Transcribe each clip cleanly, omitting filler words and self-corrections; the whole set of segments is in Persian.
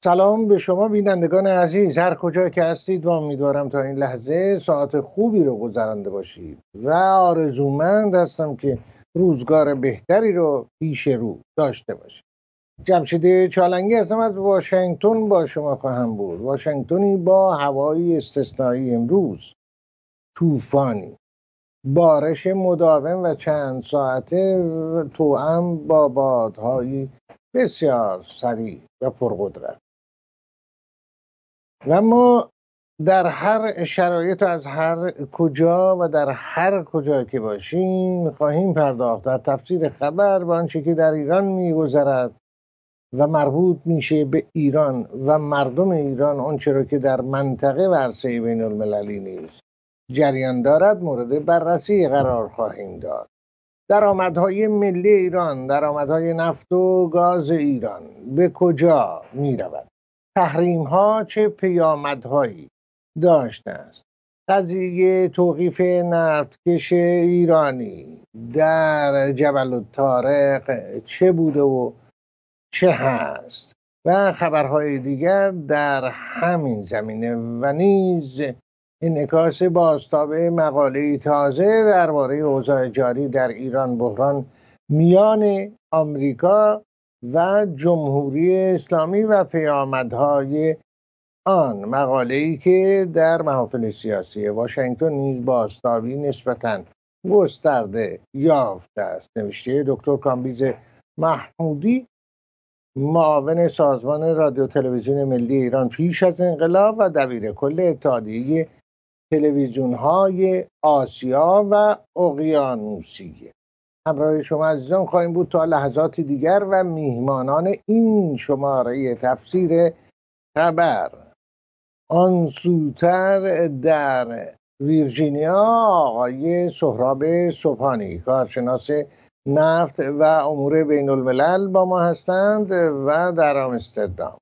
سلام به شما بینندگان عزیز، هر کجا که هستید و امیدوارم تا این لحظه ساعت خوبی رو گذرانده باشید و آرزومند هستم که روزگار بهتری رو پیش رو داشته باشید. جمشید چالنگی هستم، از واشنگتن با شما خواهم بود. واشنگتنی با هوای استثنایی امروز، طوفانی، بارش مداوم و چند ساعته توأم با بادهای بسیار سریع و پرقدرت. و ما در هر شرایط و از هر کجا و در هر کجا که باشیم خواهیم پرداخت در تفسیر خبر به آنچه که در ایران میگذرد و مربوط میشه به ایران و مردم ایران، آنچه را که در منطقه و عرصه بین المللی نیز جریان دارد مورد بررسی قرار خواهیم داد. درآمدهای ملی ایران، درآمدهای نفت و گاز ایران به کجا می رود؟ تحریم ها چه پیامدهایی داشته است؟ قضیه توقیف نفتکش ایرانی در جبل الطارق چه بوده و چه هست؟ و خبرهای دیگر در همین زمینه و نیز انعکاس بازتاب مقاله تازه درباره اوضاع جاری در ایران، بحران میان آمریکا و جمهوری اسلامی و پیامدهای آن، مقاله‌ای که در محافل سیاسی واشنگتن نیز بازتابی نسبتاً گسترده یافته است. نوشته دکتر کامبیز محمودی، معاون سازمان رادیو تلویزیون ملی ایران پیش از انقلاب و دبیر کل اتحادیه تلویزیون‌های آسیا و اقیانوسیه. همراه شما عزیزان خواهیم بود تا لحظات دیگر و میهمانان این شماره تفسیر خبر. آن سوتر در ویرجینیا آقای سهراب صبحانی، کارشناس نفت و امور بین الملل با ما هستند و در آمستردام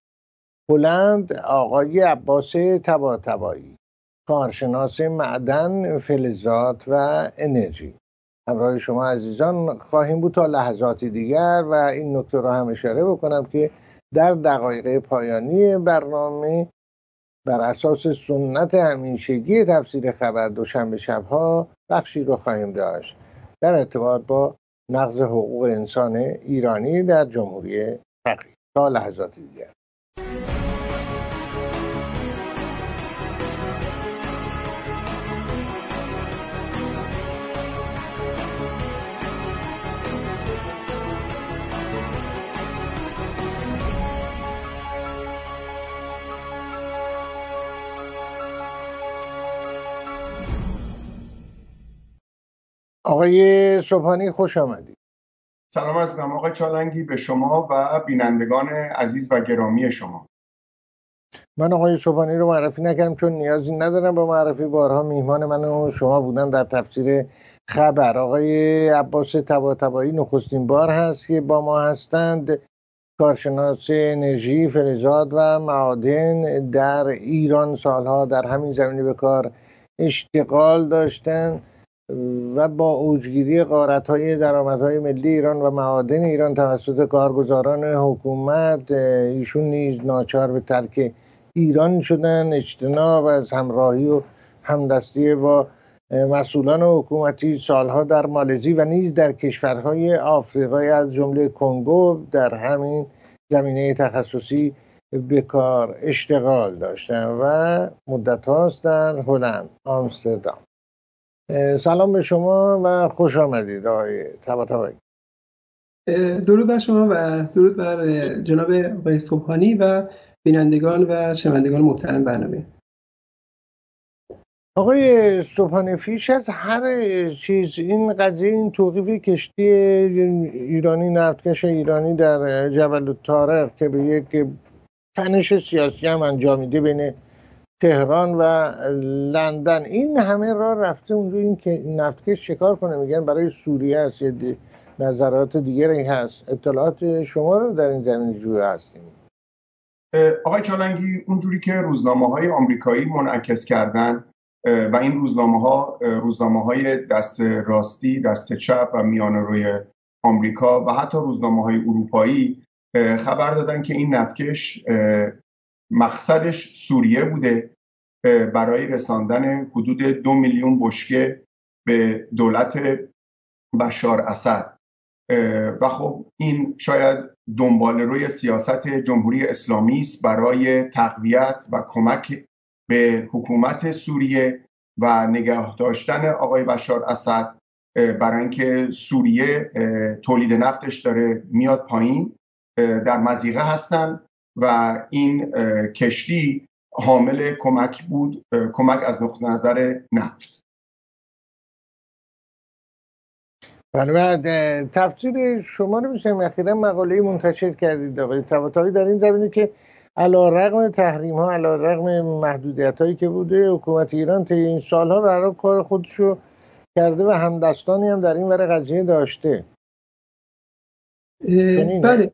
هلند آقای عباس طباطبایی، کارشناس معدن، فلزات و انرژی. همراه شما عزیزان خواهیم بود تا لحظات دیگر و این نکته را هم اشاره بکنم که در دقایق پایانی برنامه بر اساس سنت همیشگی تفسیر خبر دوشنبه شبها بخشی رو خواهیم داشت در ارتباط با نقض حقوق انسان ایرانی در جمهوری فقیه. تا لحظات دیگر. آقای صبحانی خوش آمدید. سلام عرض می‌کنم آقای چالنگی به شما و بینندگان عزیز و گرامی شما. من آقای صبحانی رو معرفی نکردم چون نیازی ندارم با معرفی. بارها میهمان من و شما بودن در تفسیر خبر. آقای عباس طباطبایی نخستین بار هست که با ما هستند، کارشناس انرژی، فلزات و معادن در ایران، سالها در همین زمینه به کار اشتغال داشتن و با اوجگیری غارت‌های درآمدهای ملی ایران و معادن ایران توسط کارگزاران حکومت، ایشون نیز ناچار به ترک ایران شدن. اجتناب از همراهی و همدستی با مسئولان حکومتی سالها در مالزی و نیز در کشورهای آفریقایی از جمله کنگو در همین زمینه تخصصی به کار اشتغال داشتن و مدت هاست در هلند، آمستردام. سلام به شما و خوش آمدید آقای طباطبایی. درود بر شما و درود بر جناب آقای صبحانی و بینندگان و شنوندگان محترم برنامه. آقای صبحانی، پیش از هر چیز این قضیه، این توقیف کشتی ایرانی، نفتکش ایرانی در جبل الطارق که به یک تنش سیاسی هم انجامیده بین تهران و لندن، این همه راه رفته اونجا این که نفتکش شکار کنه، میگن برای سوریه هست، یه نظرات دیگری هست. اطلاعات شما رو در این زمینه جویا هستیم. آقای چالنگی، اونجوری که روزنامه‌های آمریکایی منعکس کردن و این روزنامه‌های دست راستی، دست چپ و میانه روی آمریکا و حتی روزنامه‌های اروپایی خبر دادن که این نفتکش مقصدش سوریه بوده برای رساندن حدود 2 میلیون بشکه به دولت بشار اسد و خب این شاید دنبال روی سیاست جمهوری اسلامی است برای تقویت و کمک به حکومت سوریه و نگه داشتن آقای بشار اسد، برای اینکه سوریه تولید نفتش داره میاد پایین، در مضیقه هستن و این کشتی حامل کمک بود، کمک از نقطه نظر نفت. بله، بعد تفسیر شما رو میشم اخیراً مقاله منتشر کردید آقای طباطبایی در این زمینه که علیرغم تحریم ها، علیرغم محدودیت هایی که بوده، حکومت ایران طی این سالها برای کار خودشو کرده و همدستانی هم در این ور قضیه داشته. بله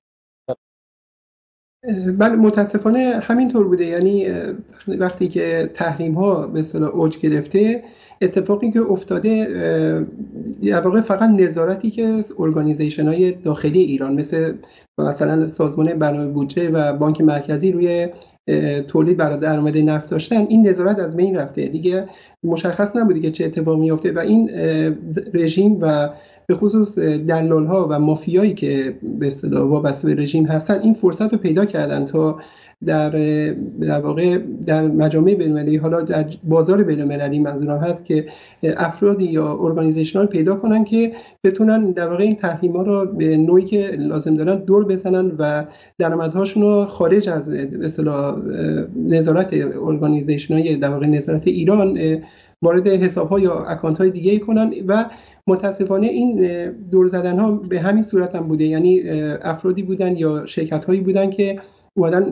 بله، متاسفانه همینطور بوده. یعنی وقتی که تحریم ها به اصطلاح اوج گرفته، اتفاقی که افتاده در واقع فقط نظارتی که ارگانیزیشن های داخلی ایران مثلا سازمان برنامه بودجه و بانک مرکزی روی تولید برای درآمد نفت داشتن، این نظارت از بین رفته دیگه. مشخص نبوده که چه اتفاقی میفته و این رژیم و به خصوص دلال‌ها و مافیایی که به اصطلاح وابسته به رژیم هستن این فرصت رو پیدا کردن تا در واقع در مجامع بین‌المللی، حالا در بازار بین‌المللی منظورم هست، که افرادی یا ارگانیزیشن‌ها پیدا کنن که بتونن در واقع این تحریم‌ها رو به نوعی که لازم دارن دور بزنن و درآمدهاشون رو خارج از به اصطلاح نظارت ارگانیزیشن‌های در واقع نظارت ایران وارد حساب‌ها یا اکانت‌های دیگه کنن. و متاسفانه این دور زدن ها به همین صورت هم بوده. یعنی افرادی بودن یا شرکت هایی بودن که اومدن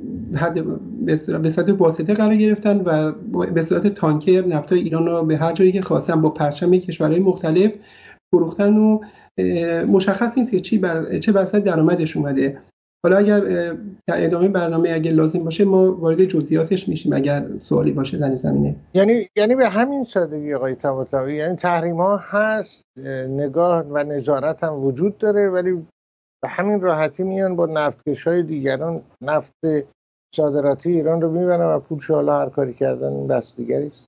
به صورت واسطه قرار گرفتن و به صورت تانکر نفتای ایران رو به هر جایی که خواستن با پرچم کشورهای مختلف فروختن و مشخص نیست که چه بر اساس درآمدش اومده. حالا اگر در ادامه برنامه اگر لازم باشه ما وارد جزئیاتش میشیم اگر سوالی باشه در این زمینه. یعنی به همین سادگی آقای طباطبایی، یعنی تحریم ها هست، نگاه و نظارت هم وجود داره، ولی به همین راحتی میان با نفتکش‌های دیگران نفت صادراتی ایران رو میبرن و پولش حالا هر کاری کردن این بس دیگری است.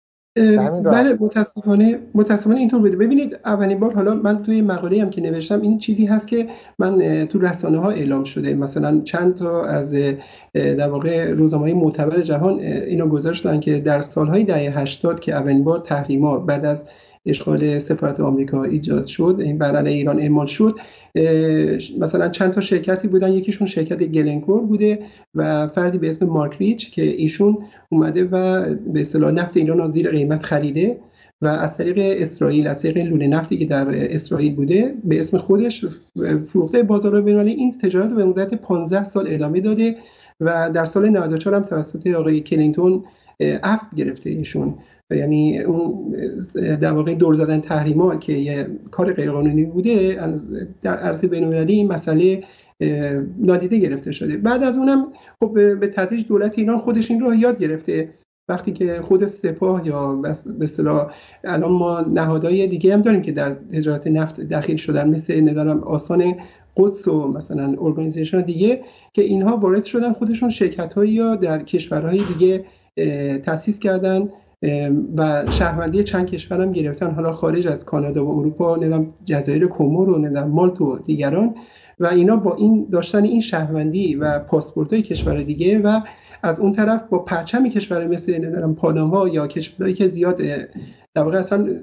بله متاسفانه اینطور بوده. ببینید اولین بار، حالا من توی مقاله هم که نوشتم این چیزی هست که من تو رسانه ها اعلام شده، مثلا چند تا از در واقع روزنامه‌های معتبر جهان اینو گزارش دادن که در سالهای دهه 80 که اولین بار تحریم‌ها بعد از اشغال سفارت آمریکا ایجاد شد، این بر علیه ایران اعمال شد، مثلا چند تا شرکتی بودن، یکیشون شرکت گلنکور بوده و فردی به اسم مارک ریچ که ایشون اومده و به اصطلاح نفت ایران رو زیر قیمت خریده و از طریق اسرائیل، از طریق لوله نفتی که در اسرائیل بوده به اسم خودش فروخته بازار بین‌المللی. این تجارت رو به مدت 15 سال ادامه داده و در سال 94 هم توسط آقای کلینتون عفو گرفته ایشون. یعنی اون در واقع دور زدن تحریما که یه کار غیرقانونی بوده در عرصه بین‌المللی این مسئله نادیده گرفته شده. بعد از اونم خب به تدریج دولت ایران خودش این رو یاد گرفته. وقتی که خود سپاه یا به اصطلاح الان ما نهادهای دیگه هم داریم که در تجارت نفت دخیل شدن، مثل ندارم آسان قدس و مثلا ارگانیزیشن دیگه که اینها وارد شدن، خودشون شرکت‌هایی یا در کشورهای دیگه تأسیس کردن و شهروندی چند کشور هم گرفتن، حالا خارج از کانادا و اروپا، نمیدونم جزایر کومور و نمیدونم مالت و دیگران، و اینا با این داشتن این شهروندی و پاسپورت‌های کشور دیگه و از اون طرف با پرچم کشور مثل نمیدونم پاناما یا کشورهایی که زیاد در واقع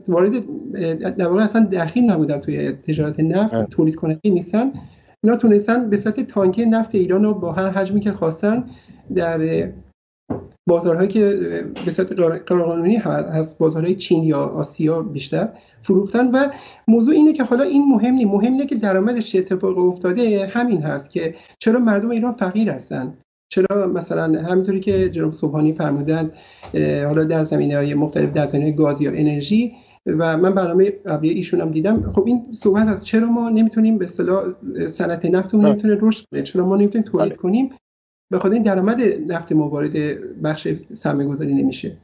اصلا دخیل نبودن توی تجارت نفت، تولید کننده نیستن، اینا تونستن به صورت تانکر نفت ایران رو با هر حجمی که خواستن در بازارهایی که به صورت غیرقانونی هست، بازارهای چین یا آسیا بیشتر فروختن. و موضوع اینه که حالا این مهم اینه که درآمدش چه اتفاقی افتاده. همین هست که چرا مردم ایران فقیر هستن، چرا مثلا همینطوری که جناب صبحانی فرمودن حالا در زمینه‌های مختلف، در زمینه گاز یا انرژی، و من برنامه قبلی ایشون هم دیدم، خب این صحبت از چرا ما نمیتونیم به اصطلاح صنعت نفتمون نمیتونه رشد کنه، چرا ما نمیتونیم تولید کنیم، به خاطر این درآمد نفت ما وارد بخش سرمایه‌گذاری نمیشه.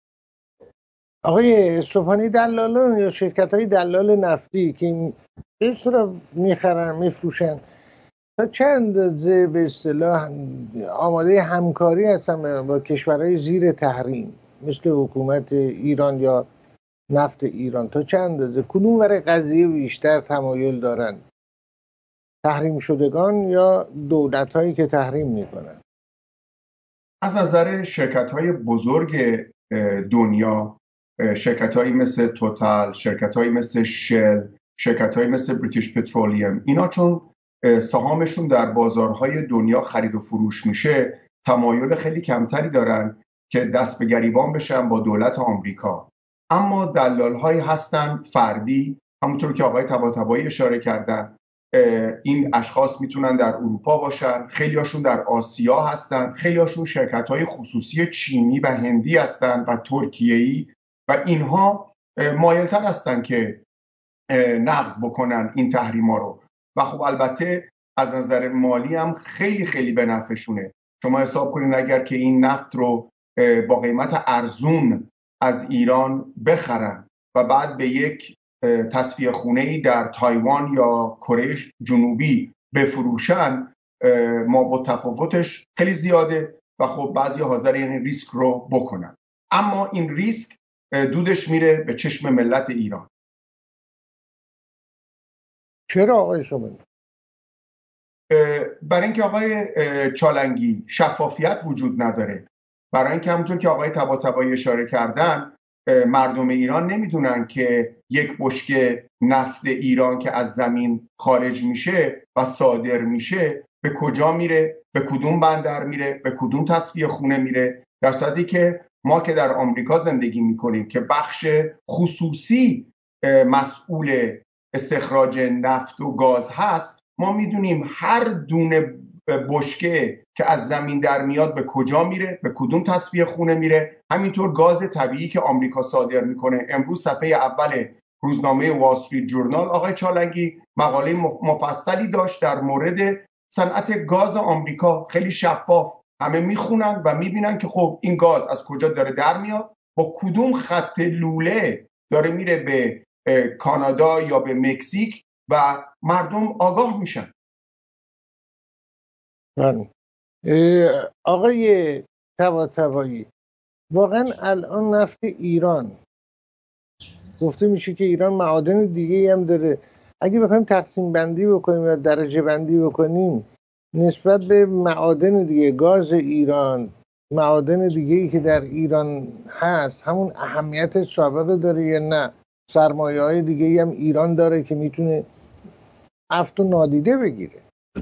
آقای صبحانی، دلالان یا شرکت‌های دلال نفتی که این صورت میخرن میفروشن، تا چه اندازه به اصطلاح آماده همکاری هستن با کشورهای زیر تحریم مثل حکومت ایران یا نفت ایران؟ تا چه اندازه کدوم ور قضیه بیشتر تمایل دارن، تحریم شدگان یا دولت هایی که تحریم میکنن؟ از نظر شرکت های بزرگ دنیا، شرکت هایی مثل توتال، شرکت هایی مثل شل، شرکت هایی مثل بریتیش پترولیم، اینا چون سهامشون در بازارهای دنیا خرید و فروش میشه، تمایل خیلی کمتری دارن که دست به گریبان بشن با دولت آمریکا. اما دلال هایی هستن فردی، همونطور که آقای طباطبایی اشاره کردن. این اشخاص میتونن در اروپا باشن، خیلی هاشون در آسیا هستن، خیلی هاشون شرکت های خصوصی چینی و هندی هستن و ترکیه‌ای، و اینها مایلتر هستن که نقض بکنن این تحریما رو. و خب البته از نظر مالی هم خیلی خیلی به نفعشونه. شما حساب کنین اگر که این نفت رو با قیمت ارزون از ایران بخرن و بعد به یک تصفیه خونه‌ای در تایوان یا کره جنوبی بفروشن، ما و تفاوتش خیلی زیاده و خب بعضی حاضر این ریسک رو بکنن. اما این ریسک دودش میره به چشم ملت ایران. چرا آقای شما؟ برای اینکه آقای چالنگی شفافیت وجود نداره، برای اینکه همونطور که آقای طباطبایی اشاره کردن، مردم ایران نمیدونن که یک بشکه نفت ایران که از زمین خارج میشه و صادر میشه به کجا میره، به کدوم بندر میره، به کدوم تصفیه خونه میره، در صورتی که ما که در آمریکا زندگی میکنیم که بخش خصوصی مسئول استخراج نفت و گاز هست، ما میدونیم هر دونه بشکه که از زمین در میاد به کجا میره، به کدوم تصفیه خونه میره. همینطور گاز طبیعی که آمریکا صادر میکنه. امروز صفحه اول روزنامه وال استریت جورنال آقای چالنگی مقاله مفصلی داشت در مورد صنعت گاز آمریکا، خیلی شفاف، همه میخونن و میبینن که خب این گاز از کجا داره در میاد، با کدوم خط لوله داره میره به کانادا یا به مکزیک و مردم آگاه میشن. آقای طباطبایی، واقعا الان نفت ایران گفته میشه که ایران معادن دیگه هم داره، اگه بخوایم تقسیم بندی بکنیم یا درجه بندی بکنیم نسبت به معادن دیگه، گاز ایران، معادن دیگه‌ای که در ایران هست، همون اهمیت سابقه داره یا نه؟ سرمایه‌های دیگه‌ای هم ایران داره که میتونه افت و نادیده بگیره.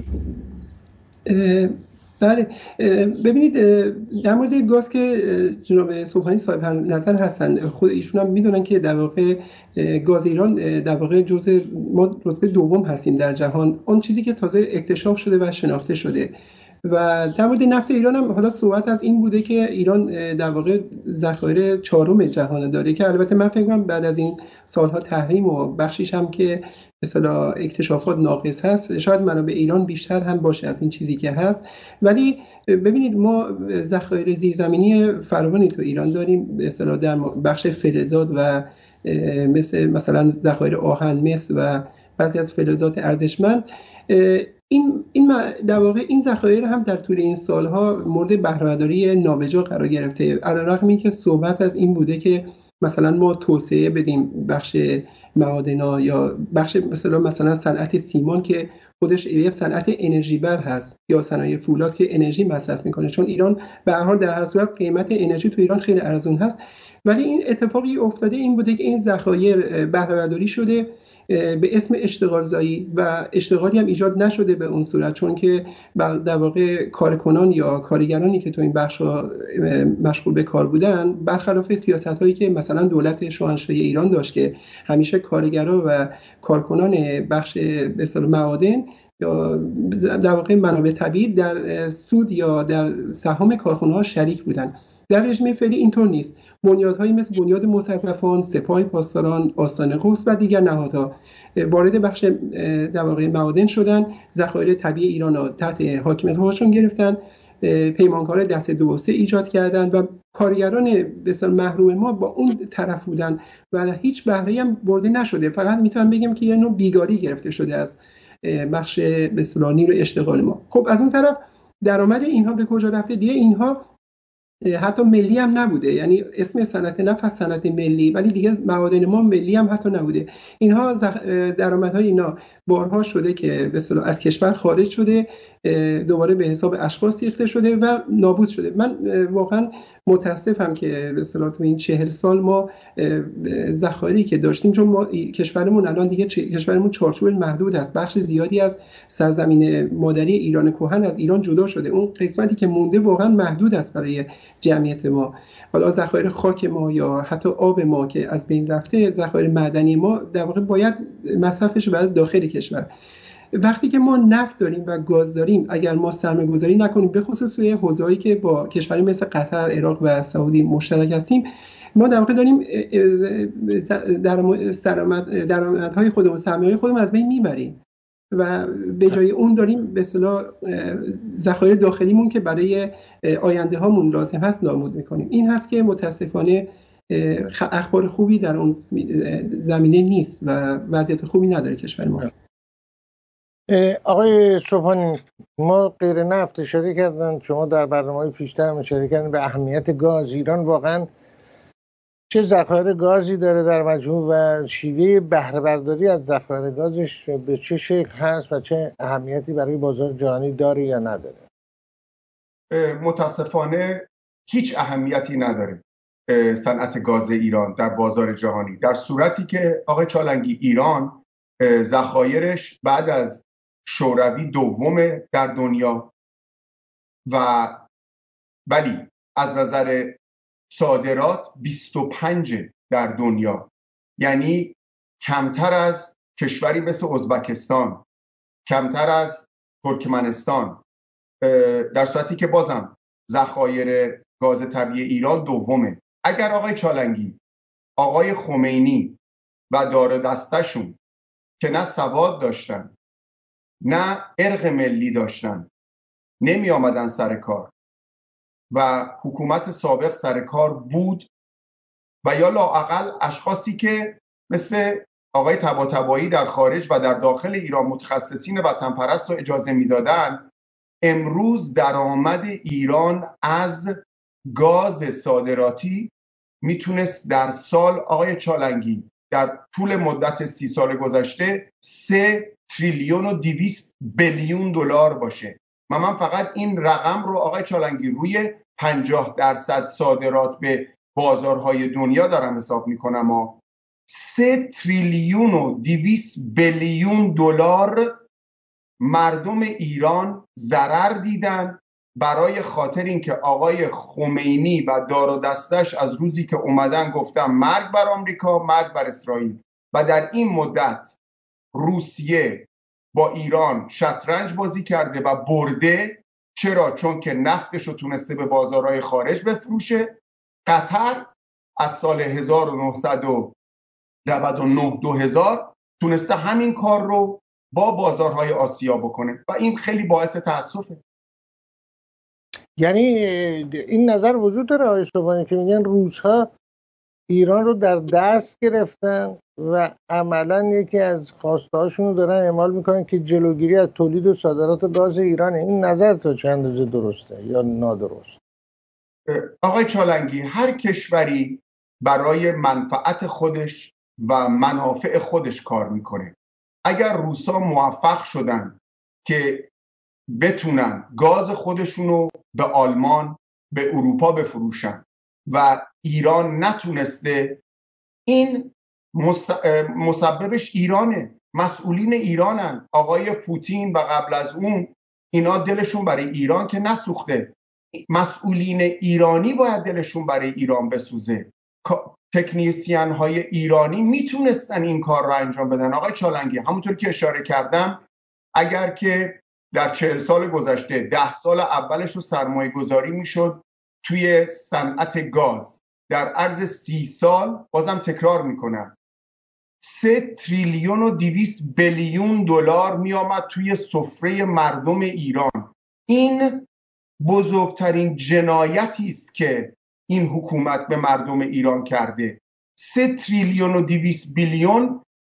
بله، ببینید در مورد گاز که جناب صبحانی صاحب نظر هستن، خود ایشون هم میدونن که در واقع گاز ایران در واقع جزء ما رتبه دوم هستیم در جهان، اون چیزی که تازه اکتشاف شده و شناخته شده. و در مورد نفت ایران هم حالا صحبت از این بوده که ایران در واقع ذخایر چهارم جهان داره، که البته من فکر کنم بعد از این سالها تحریم و بخشیش هم که مثلا اکتشافات ناقص هست، شاید منابع ایران بیشتر هم باشه از این چیزی که هست. ولی ببینید ما ذخایر زیرزمینی فراوانی تو ایران داریم، به اصطلاح در بخش فلزات و مثلا ذخایر آهن مس و بعضی از فلزات ارزشمند. این در واقع این ذخایر هم در طول این سالها مورد بهره‌برداری نابجا قرار گرفته، علیرغم اینکه صحبت از این بوده که مثلا ما توسعه بدیم بخش معادنا یا بخش مثلا صنعت سیمان که خودش یک صنعت انرژی بر هست، یا صنایع فولاد که انرژی مصرف میکنه، چون ایران به هر حال در هر صورت قیمت انرژی تو ایران خیلی ارزون هست. ولی این اتفاقی افتاده این بوده که این ذخایر بهره‌برداری شده به اسم اشتغال زایی و اشتغالی هم ایجاد نشده به اون صورت، چون که در واقع کارکنان یا کارگرانی که تو این بخشا مشغول به کار بودن، برخلاف سیاست‌هایی که مثلا دولت شاهنشاهی ایران داشت که همیشه کارگران و کارکنان بخش به اصطلاح معادن یا در واقع منابع طبیعی در سود یا در سهام کارخانه‌ها شریک بودن، در رژیم فعلی اینطور نیست. بنیادهایی مثل بنیاد مستضعفان، سپاه پاسداران، آستان قدس و دیگر نهادها وارد بخش در واقع معادن شدن، ذخایر طبیعی ایران را تحت حاکمیت خودشون گرفتن، پیمانکار دسته 2 و 3 ایجاد کردن و کارگران بسیار محروم ما با اون طرف بودن و هیچ بهره‌ای هم برده نشده. فقط میتونم بگم که یه نوع بیگاری گرفته شده از بخش به اصطلاح نیرو اشتغال ما. خب از اون طرف درآمد اینها به کجا رفته دیگه؟ اینها حتی ملی هم نبوده، یعنی اسم صنعت نفت از صنعت ملی، ولی دیگه معادن ما ملی هم حتی نبوده. اینها درآمدهای اینا بارها شده که به اصطلاح از کشور خارج شده، دوباره به حساب اشخاص ریخته شده و نابود شده. من واقعا متاسفم که به اصطلاح تو این 40 سال ما ذخایری که داشتیم، چون ما کشورمون الان دیگه کشورمون چارچوب محدود است، بخش زیادی از سرزمین مادری ایران کهن از ایران جدا شده، اون قسمتی که مونده واقعا محدود است برای جمعیت ما. حالا ذخایر خاک ما یا حتی آب ما که از بین رفته، ذخایر معدنی ما در واقع باید مصرفش برای داخل کشور. وقتی که ما نفت داریم و گاز داریم، اگر ما سرمایه‌گذاری نکنیم، به خصوص توی حوزه‌ای که با کشوری مثل قطر، عراق و سعودی مشترک هستیم، ما در واقع داریم درآمدهای خودمون، سرمایه‌های خودمون از بین میبریم و به جای اون داریم به اصطلاح ذخایر داخلیمون که برای آینده هامون لازم هست نابود میکنیم. این هست که متاسفانه اخبار خوبی در اون زمینه نیست و وضعیت خوبی نداره کشور ما. آقای صبحانی، ما غیر نفت اشاره کردن، شما در برنامه‌های پیشتر اشاره کردن به اهمیت گاز. ایران واقعا چه ذخایر گازی داره در مجموع و شیوه بهره برداری از ذخایر گازش به چه شکل هست و چه اهمیتی برای بازار جهانی داره یا نداره؟ متاسفانه هیچ اهمیتی نداره صنعت گاز ایران در بازار جهانی، در صورتی که آقای چالنگی ایران ذخایرش بعد از شوروی دومه در دنیا و ولی از نظر صادرات 25 در دنیا، یعنی کمتر از کشوری مثل ازبکستان، کمتر از ترکمنستان، در صورتی که بازم ذخایر گاز طبیعی ایران دومه. اگر آقای چالنگی، آقای خمینی و دار دستشون که نه سواد داشتن نه ارق ملی داشتن نمی آمدن سر کار و حکومت سابق سر کار بود و یا لااقل اشخاصی که مثل آقای طباطبایی در خارج و در داخل ایران متخصصین وطن پرست رو اجازه میدادن، امروز درآمد ایران از گاز صادراتی میتونست در سال آقای چالنگی در طول مدت 30 سال گذشته 3 تریلیون و 200 بیلیون دلار باشه. من فقط این رقم رو آقای چالنگی روی 50% صادرات به بازارهای دنیا دارم حساب میکنم. 3 تریلیون و 200 بیلیون دلار مردم ایران ضرر دیدن برای خاطر اینکه آقای خمینی و دار و دستش از روزی که اومدن گفتن مرگ بر آمریکا، مرگ بر اسرائیل، و در این مدت روسیه با ایران شطرنج بازی کرده و برده. چرا؟ چون که نفتش رو تونسته به بازارهای خارج بفروشه. قطر از سال 1999-2000 تونسته همین کار رو با بازارهای آسیا بکنه و این خیلی باعث تأسفه. یعنی این نظر وجود داره آقای صبحانی که میگن روس‌ها ایران رو در دست گرفتن و عملاً یکی از خواسته‌هاشون رو دارن اعمال میکنن که جلوگیری از تولید و صادرات گاز ایرانه. این نظر تا چند اندازه درسته یا نادرست؟ آقای چالنگی، هر کشوری برای منفعت خودش و منافع خودش کار میکنه. اگر روسا موفق شدن که بتونن گاز خودشونو به آلمان، به اروپا بفروشن و ایران نتونسته، این مسببش ایرانه، مسئولین ایرانن. آقای پوتین و قبل از اون اینا دلشون برای ایران که نسوخته. مسئولین ایرانی باید دلشون برای ایران بسوزه. تکنیسیان های ایرانی میتونستن این کار رو انجام بدن. آقای چالنگی، همونطور که اشاره کردم، اگر که در 40 سال گذشته 10 سال اولش رو سرمایه گذاری میشد توی صنعت گاز، در عرض 30 سال، بازم تکرار میکنم، 3 تریلیون و 200 بیلیون دلار میآمد توی سفره مردم ایران. این بزرگترین جنایتی است که این حکومت به مردم ایران کرده. 3 تریلیون و 200 بیلیون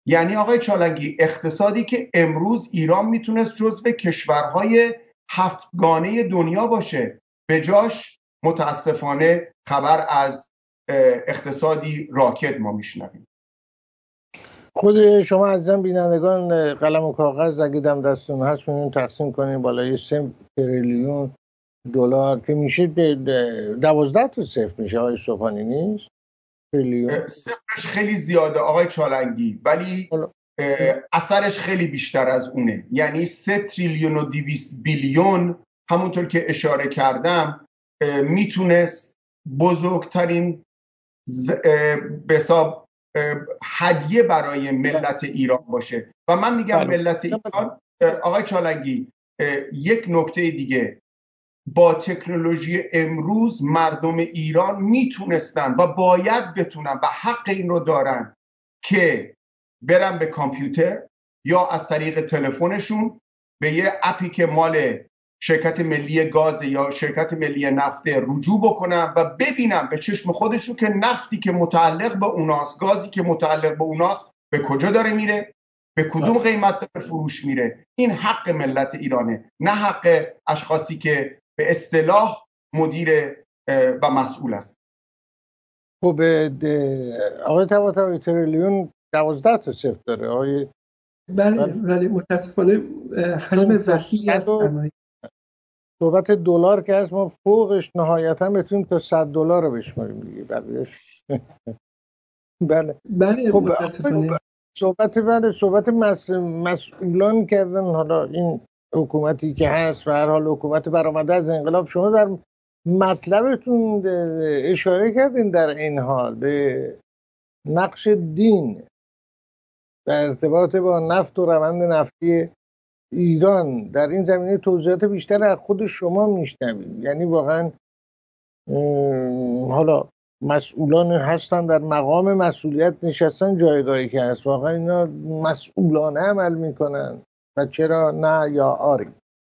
یعنی آقای چالنگی اقتصادی که امروز ایران میتونست جزو کشورهای هفتگانه دنیا باشه، به جاش متاسفانه خبر از اقتصادی راکد ما میشنویم. خود شما عزیزان بینندگان قلم و کاغذ اگه دم دستون هست میتونین تقسیم کنین بالای 3 تریلیون دلار که میشه 12 تا صفر میشه. آقای صبحانی نیست تریلیون؟ صفرش خیلی زیاده آقای چالنگی، ولی اثرش خیلی بیشتر از اونه. یعنی 3 تریلیون و 200 بیلیون همونطور که اشاره کردم میتونست بزرگترین به حساب هدیه برای ملت ایران باشه. و من میگم ملت ایران آقای چالنگی یک نکته دیگه، با تکنولوژی امروز مردم ایران میتونستن و باید بتونن و حق این رو دارن که برن به کامپیوتر یا از طریق تلفنشون به یه اپی که مال شرکت ملی گاز یا شرکت ملی نفت رجوع بکنن و ببینن به چشم خودشون که نفتی که متعلق به اوناست، گازی که متعلق به اوناست به کجا داره میره، به کدوم قیمت داره فروش میره. این حق ملت ایرانه، نه حق اشخاصی که به اصطلاح مدیر و مسئول است. خب آقای طباطبایی تریلیون 12 تا صفر داره آقای؟ بله ولی متاسفانه حجم وسیعی است. صحبت دلار که هست ما فوقش نهایتا بتونیم تا 100 دلار رو بشماریم دیگه بقیه‌اش. بله خب متاسفانه صحبت مسئولان کردن. حالا این حکومتی که هست و هر حال حکومت برآمده از انقلاب، شما در مطلبتون اشاره کردین در این حال به نقش دین در ارتباط با نفت و روند نفتی ایران. در این زمینه توضیحات بیشتر از خود شما میشنویم. یعنی واقعا حالا مسئولان هستن در مقام مسئولیت نشستن جایگاهی که هست، واقعا اینا مسئولانه عمل میکنن و چرا نه یا آری؟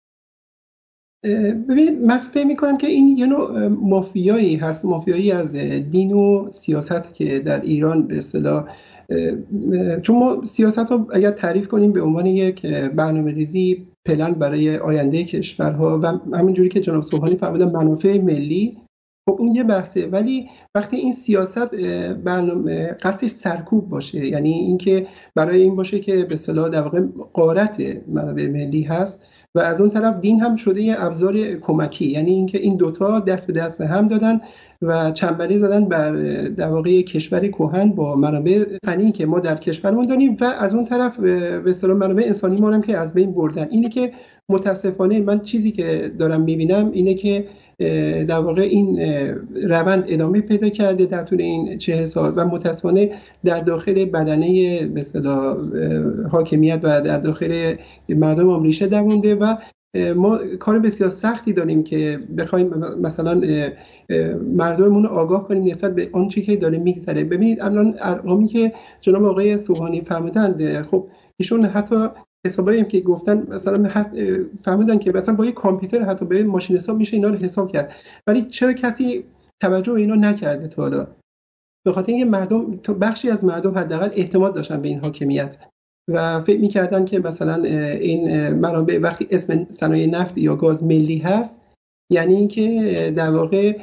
ببینید من فکر میکنم که این یه نوع مافیایی هست، مافیایی از دین و سیاست که در ایران به اصطلاح، چون ما سیاست رو اگر تعریف کنیم به عنوان یک برنامه‌ریزی پلن برای آینده کشورها و همینجوری که جناب صبحانی فرمودن منافع ملی، خب اون یه بحثه. ولی وقتی این سیاست برنامه قصدش سرکوب باشه، یعنی اینکه برای این باشه که به اصطلاح در واقع غارت منابع ملی هست و از اون طرف دین هم شده یه ابزار کمکی، یعنی اینکه این دوتا دست به دست هم دادن و چنبری زدن بر در واقع کشور کهن با منابع غنی که ما در کشورمون داریم و از اون طرف به اصطلاح منابع انسانی ما هم که از بین بردن. اینه که متاسفانه من چیزی که دارم میبینم اینه که در واقع این روند ادامه پیدا کرده در طول این 40 سال و متاسفانه در داخل بدنه به اصطلاح حاکمیت و در داخل مردم هم ریشه دوونده و ما کار بسیار سختی داریم که بخوایم مثلا مردممون رو آگاه کنیم نسبت به آنچه که داره میگذره. ببینید الان ارقامی که جناب آقای صبحانی فرمودند، خب ایشون حتی حسابایی هم که گفتن مثلا فهمیدن که مثلا با یک کامپیوتر حتی به ماشین حساب میشه اینا رو حساب کرد، ولی چرا کسی توجه به اینا نکرده تا حالا؟ به خاطر اینکه مردم، بخشی از مردم حداقل اعتماد داشتن به این حاکمیت و فکر میکردن که مثلا این منابع وقتی اسم صنایع نفت یا گاز ملی هست یعنی اینکه در واقع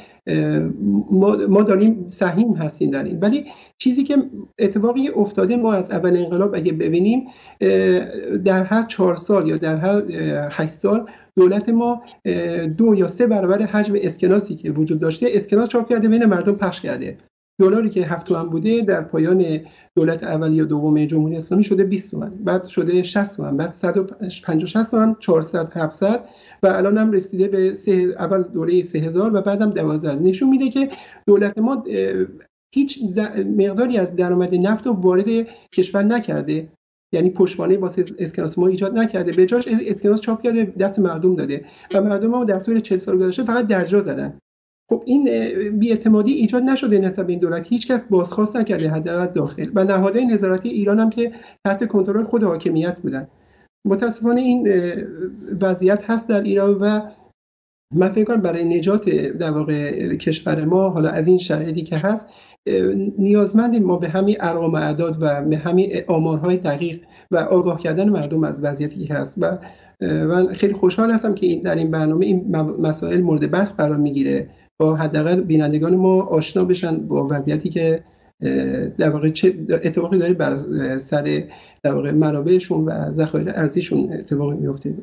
ما داریم سهیم هستیم در این. ولی چیزی که اتفاقی افتاده، ما از اول انقلاب اگه ببینیم در هر 4 سال یا در هر 8 سال دولت ما 2 یا 3 برابر حجم اسکناسی که وجود داشته اسکناس چاپ کرده بین مردم پخش کرده. دلاری که 7 تومن بوده در پایان دولت اول یا دوم جمهوری اسلامی شده 20 تومن، بعد شده 60 تومن، بعد 150 تومن، 400 700 و الان هم رسیده به اول دوره 3000 و بعدم 12. نشون میده که دولت ما هیچ مقداری از درآمد نفت رو وارد کشور نکرده، یعنی پشتوانه واسه اسکناس ما ایجاد نکرده، به جاش اسکناس چاپ کرده دست مردم داده و مردم ما در طول 40 سال گذشته فقط درجا زدن. خب این بی‌اعتمادی ایجاد نشده نسبت به این دولت، هیچ کس بازخواست نکرده حداقل داخل و نهادهای نظارتی ایران هم که تحت کنترل خود حاکمیت بودن. متاسفانه این وضعیت هست در ایران و من فکر کنم برای نجات در واقع کشور ما حالا از این شرایطی که هست نیازمندیم ما به همین ارقام اعداد و به همین آمارهای دقیق و آگاه کردن مردم از وضعیتی که هست و من خیلی خوشحال هستم که در این برنامه این مسائل مورد بحث قرار میگیره با حداقل بینندگان ما آشنا بشن با وضعیتی که در واقع چه اتفاقی داره بر سر در واقع منابعشون و ذخایر ارزیشون اتفاقی میفته.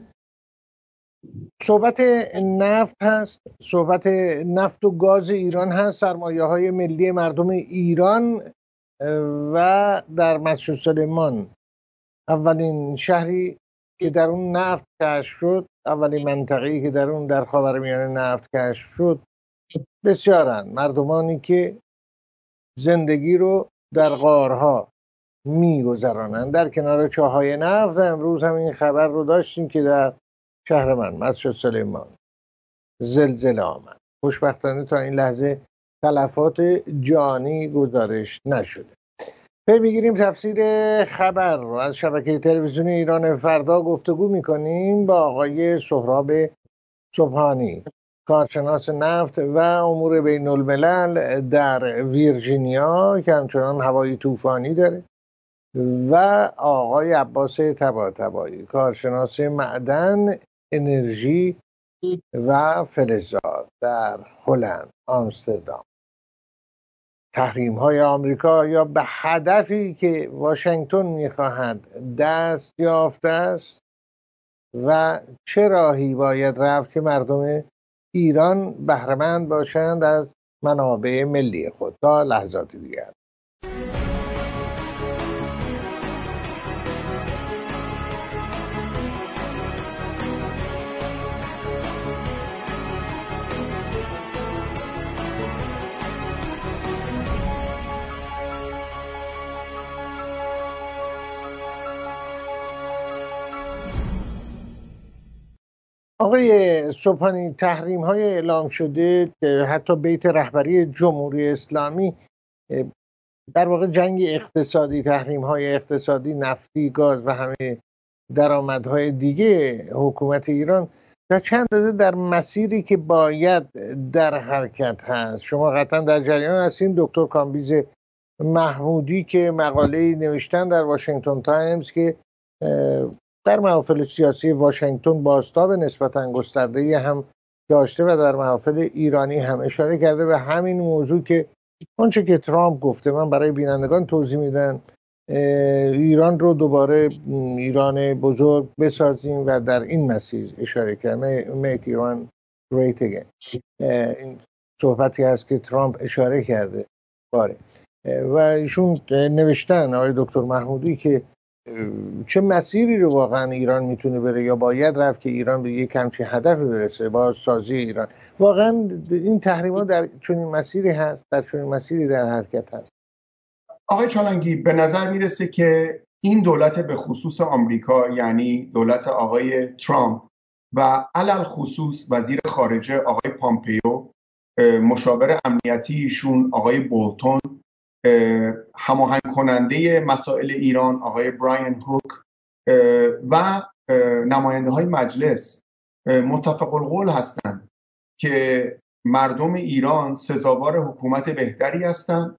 صحبت نفت هست، صحبت نفت و گاز ایران هست، سرمایه‌های ملی مردم ایران و در مسجد سلیمان اولین شهری که در اون نفت کشف شد، اولین منطقه‌ای که در اون در خاورمیانه نفت کشف شد، بسیارن مردمانی که زندگی رو در غارها می‌گذرانند در کنار چاهای نفت. امروز هم این خبر رو داشتیم که در شهر من مسجد سلیمان زلزله آمد. خوشبختانه تا این لحظه تلفات جانی گزارش نشده. پی میگیریم تفسیر خبر رو از شبکه تلویزیونی ایران فردا. گفتگو میکنیم با آقای سهراب سبحانی، کارشناس نفت و امور بین الملل در ویرجینیا که همچنان هوای طوفانی داره، و آقای عباس طباطبایی، کارشناس معدن، انرژی و فلزات در هلند، آمستردام. تحریم های آمریکا یا به هدفی که واشنگتن میخواهد دست یافته است و چه راهی باید رفت که مردم ایران بهره‌مند باشند از منابع ملی خود. تا لحظات دیگر. آقای سبحانی، تحریم های اعلام شده، حتی بیت رهبری جمهوری اسلامی، در واقع جنگ اقتصادی، تحریم های اقتصادی، نفتی، گاز و همه درآمدهای دیگه حکومت ایران در چند اندازه در مسیری که باید در حرکت هست. شما قطعا در جریان هستین. دکتر کامبیز محمودی که مقاله‌ای نوشتن در واشنگتن تایمز که در محافل سیاسی واشنگتن بازتاب نسبتاً گسترده‌ای هم داشته و در محافل ایرانی هم اشاره کرده به همین موضوع که آنچه که ترامپ گفته. من برای بینندگان توضیح میدم. ایران رو دوباره ایران بزرگ بسازیم و در این مسیر اشاره کرده. Make Iran Great Again. این صحبتی هست که ترامپ اشاره کرده باره و ایشون نوشتن، آقای دکتر محمودی، که چه مسیری رو واقعا ایران میتونه بره یا باید رفت که ایران به یک همچین هدفی برسه، بازسازی ایران. واقعا این تحریم‌ها در چنین مسیری هست، در چنین مسیری در حرکت هست. آقای چالنگی، به نظر میرسه که این دولت به خصوص آمریکا، یعنی دولت آقای ترامپ و علل خصوص وزیر خارجه آقای پامپیو، مشاور امنیتی ایشون آقای بولتون، هماهنگ کننده مسائل ایران آقای براین هوک و نماینده های مجلس متفق القول هستند که مردم ایران سزاوار حکومت بهتری هستند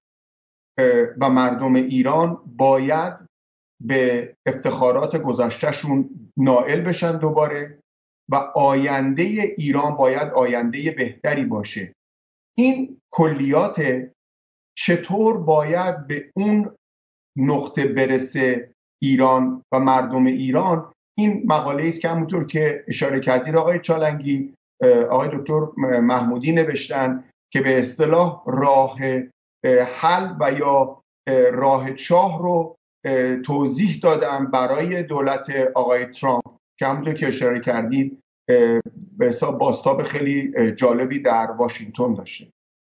و مردم ایران باید به افتخارات گذشتهشون نائل بشن دوباره و آینده ایران باید آینده بهتری باشه. این کلیات چطور باید به اون نقطه برسه ایران و مردم ایران، این مقاله است که همونطور که اشاره کردید آقای چالنگی، آقای دکتر محمودی نوشتن که به اصطلاح راه حل و یا راه چاه رو توضیح دادن برای دولت آقای ترامپ که همونطور که اشاره کردید به حساب بازتاب خیلی جالبی در واشنگتن داشته.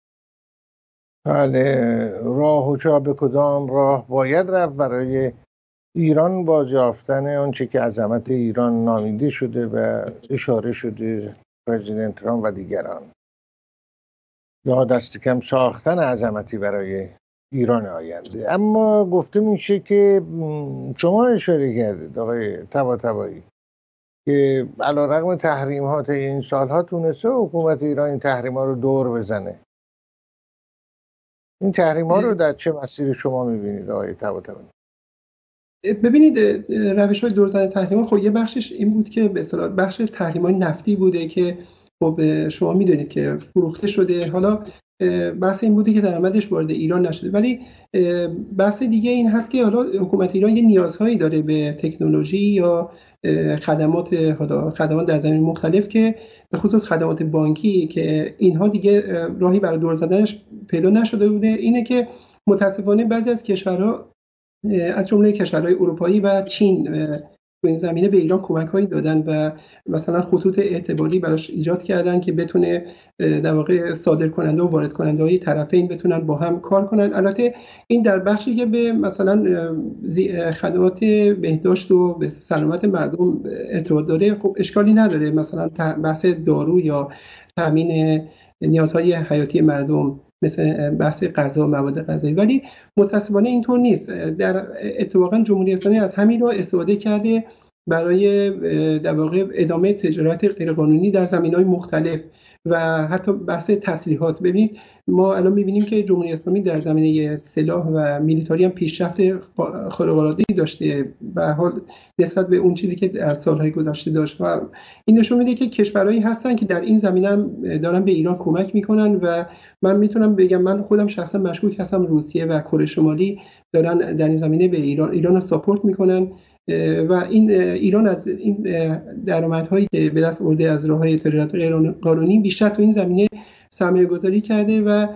بله، راه و چاه به کدام راه باید رفت برای ایران بازیافتن آنچه که عظمت ایران نامیده شده و اشاره شده پرزیدنت ترامپ و دیگران، یا دست کم ساختن عظمتی برای ایران آینده. اما گفته میشه که شما اشاره کردید آقای طباطبایی که علیرغم تحریمات این سالها تونسته حکومت ایران این تحریم‌ها رو دور بزنه. این تحریم‌ها رو در چه مسیری شما می‌بینید آقای طباطبایی؟ ببینید روش‌های دور زدن تحریم‌ها خب یه بخشش این بود که به اصطلاح بخش تحریم‌های نفتی بوده که خب شما می‌دونید که فروخته شده. حالا بحث این بوده که درآمدش وارد ایران نشده، ولی بحث دیگه این هست که حالا حکومت ایران یه نیازهایی داره به تکنولوژی یا خدمات، حالا خدمات در زمین مختلف که به خصوص خدمات بانکی که اینها دیگه راهی برای دور زدنش پیدا نشده بوده. اینه که متاسفانه بعضی از کشورها از جمله کشورهای اروپایی و چین تو این زمینه به ایران کمک‌هایی دادن و مثلا خطوط اعتباری براش ایجاد کردن که بتونه در واقع صادرکننده و وارد کننده‌های طرفین بتونن با هم کار کنن. البته این در بخشی که به مثلا خدمات بهداشت و به سلامت مردم ارتباط داره خب اشکالی نداره، مثلا بحث دارو یا تامین نیازهای حیاتی مردم مثل بحث غذا، مواد غذایی. ولی متاسفانه اینطور نیست. در اتفاقا جمهوری اسلامی از همین رو استفاده کرده برای در واقع ادامه تجارت غیرقانونی در زمینه‌های مختلف و حتی بحث تسلیحات. ببینید ما الان می‌بینیم که جمهوری اسلامی در زمینه سلاح و میلیتاری هم پیشرفت خارق‌العاده‌ای داشته به حال نسبت به اون چیزی که در سال‌های گذشته داشت و این نشون میده که کشورهایی هستن که در این زمینه هم دارن به ایران کمک میکنن و من میتونم بگم من خودم شخصا مشکوک هستم روسیه و کره شمالی دارن در این زمینه به ایران رو ساپورت میکنن و این ایران از این درآمدهایی که به دست آورده از راه‌های تجارت غیرقانونی بیشتر تو این زمینه سرمایه‌گذاری کرده و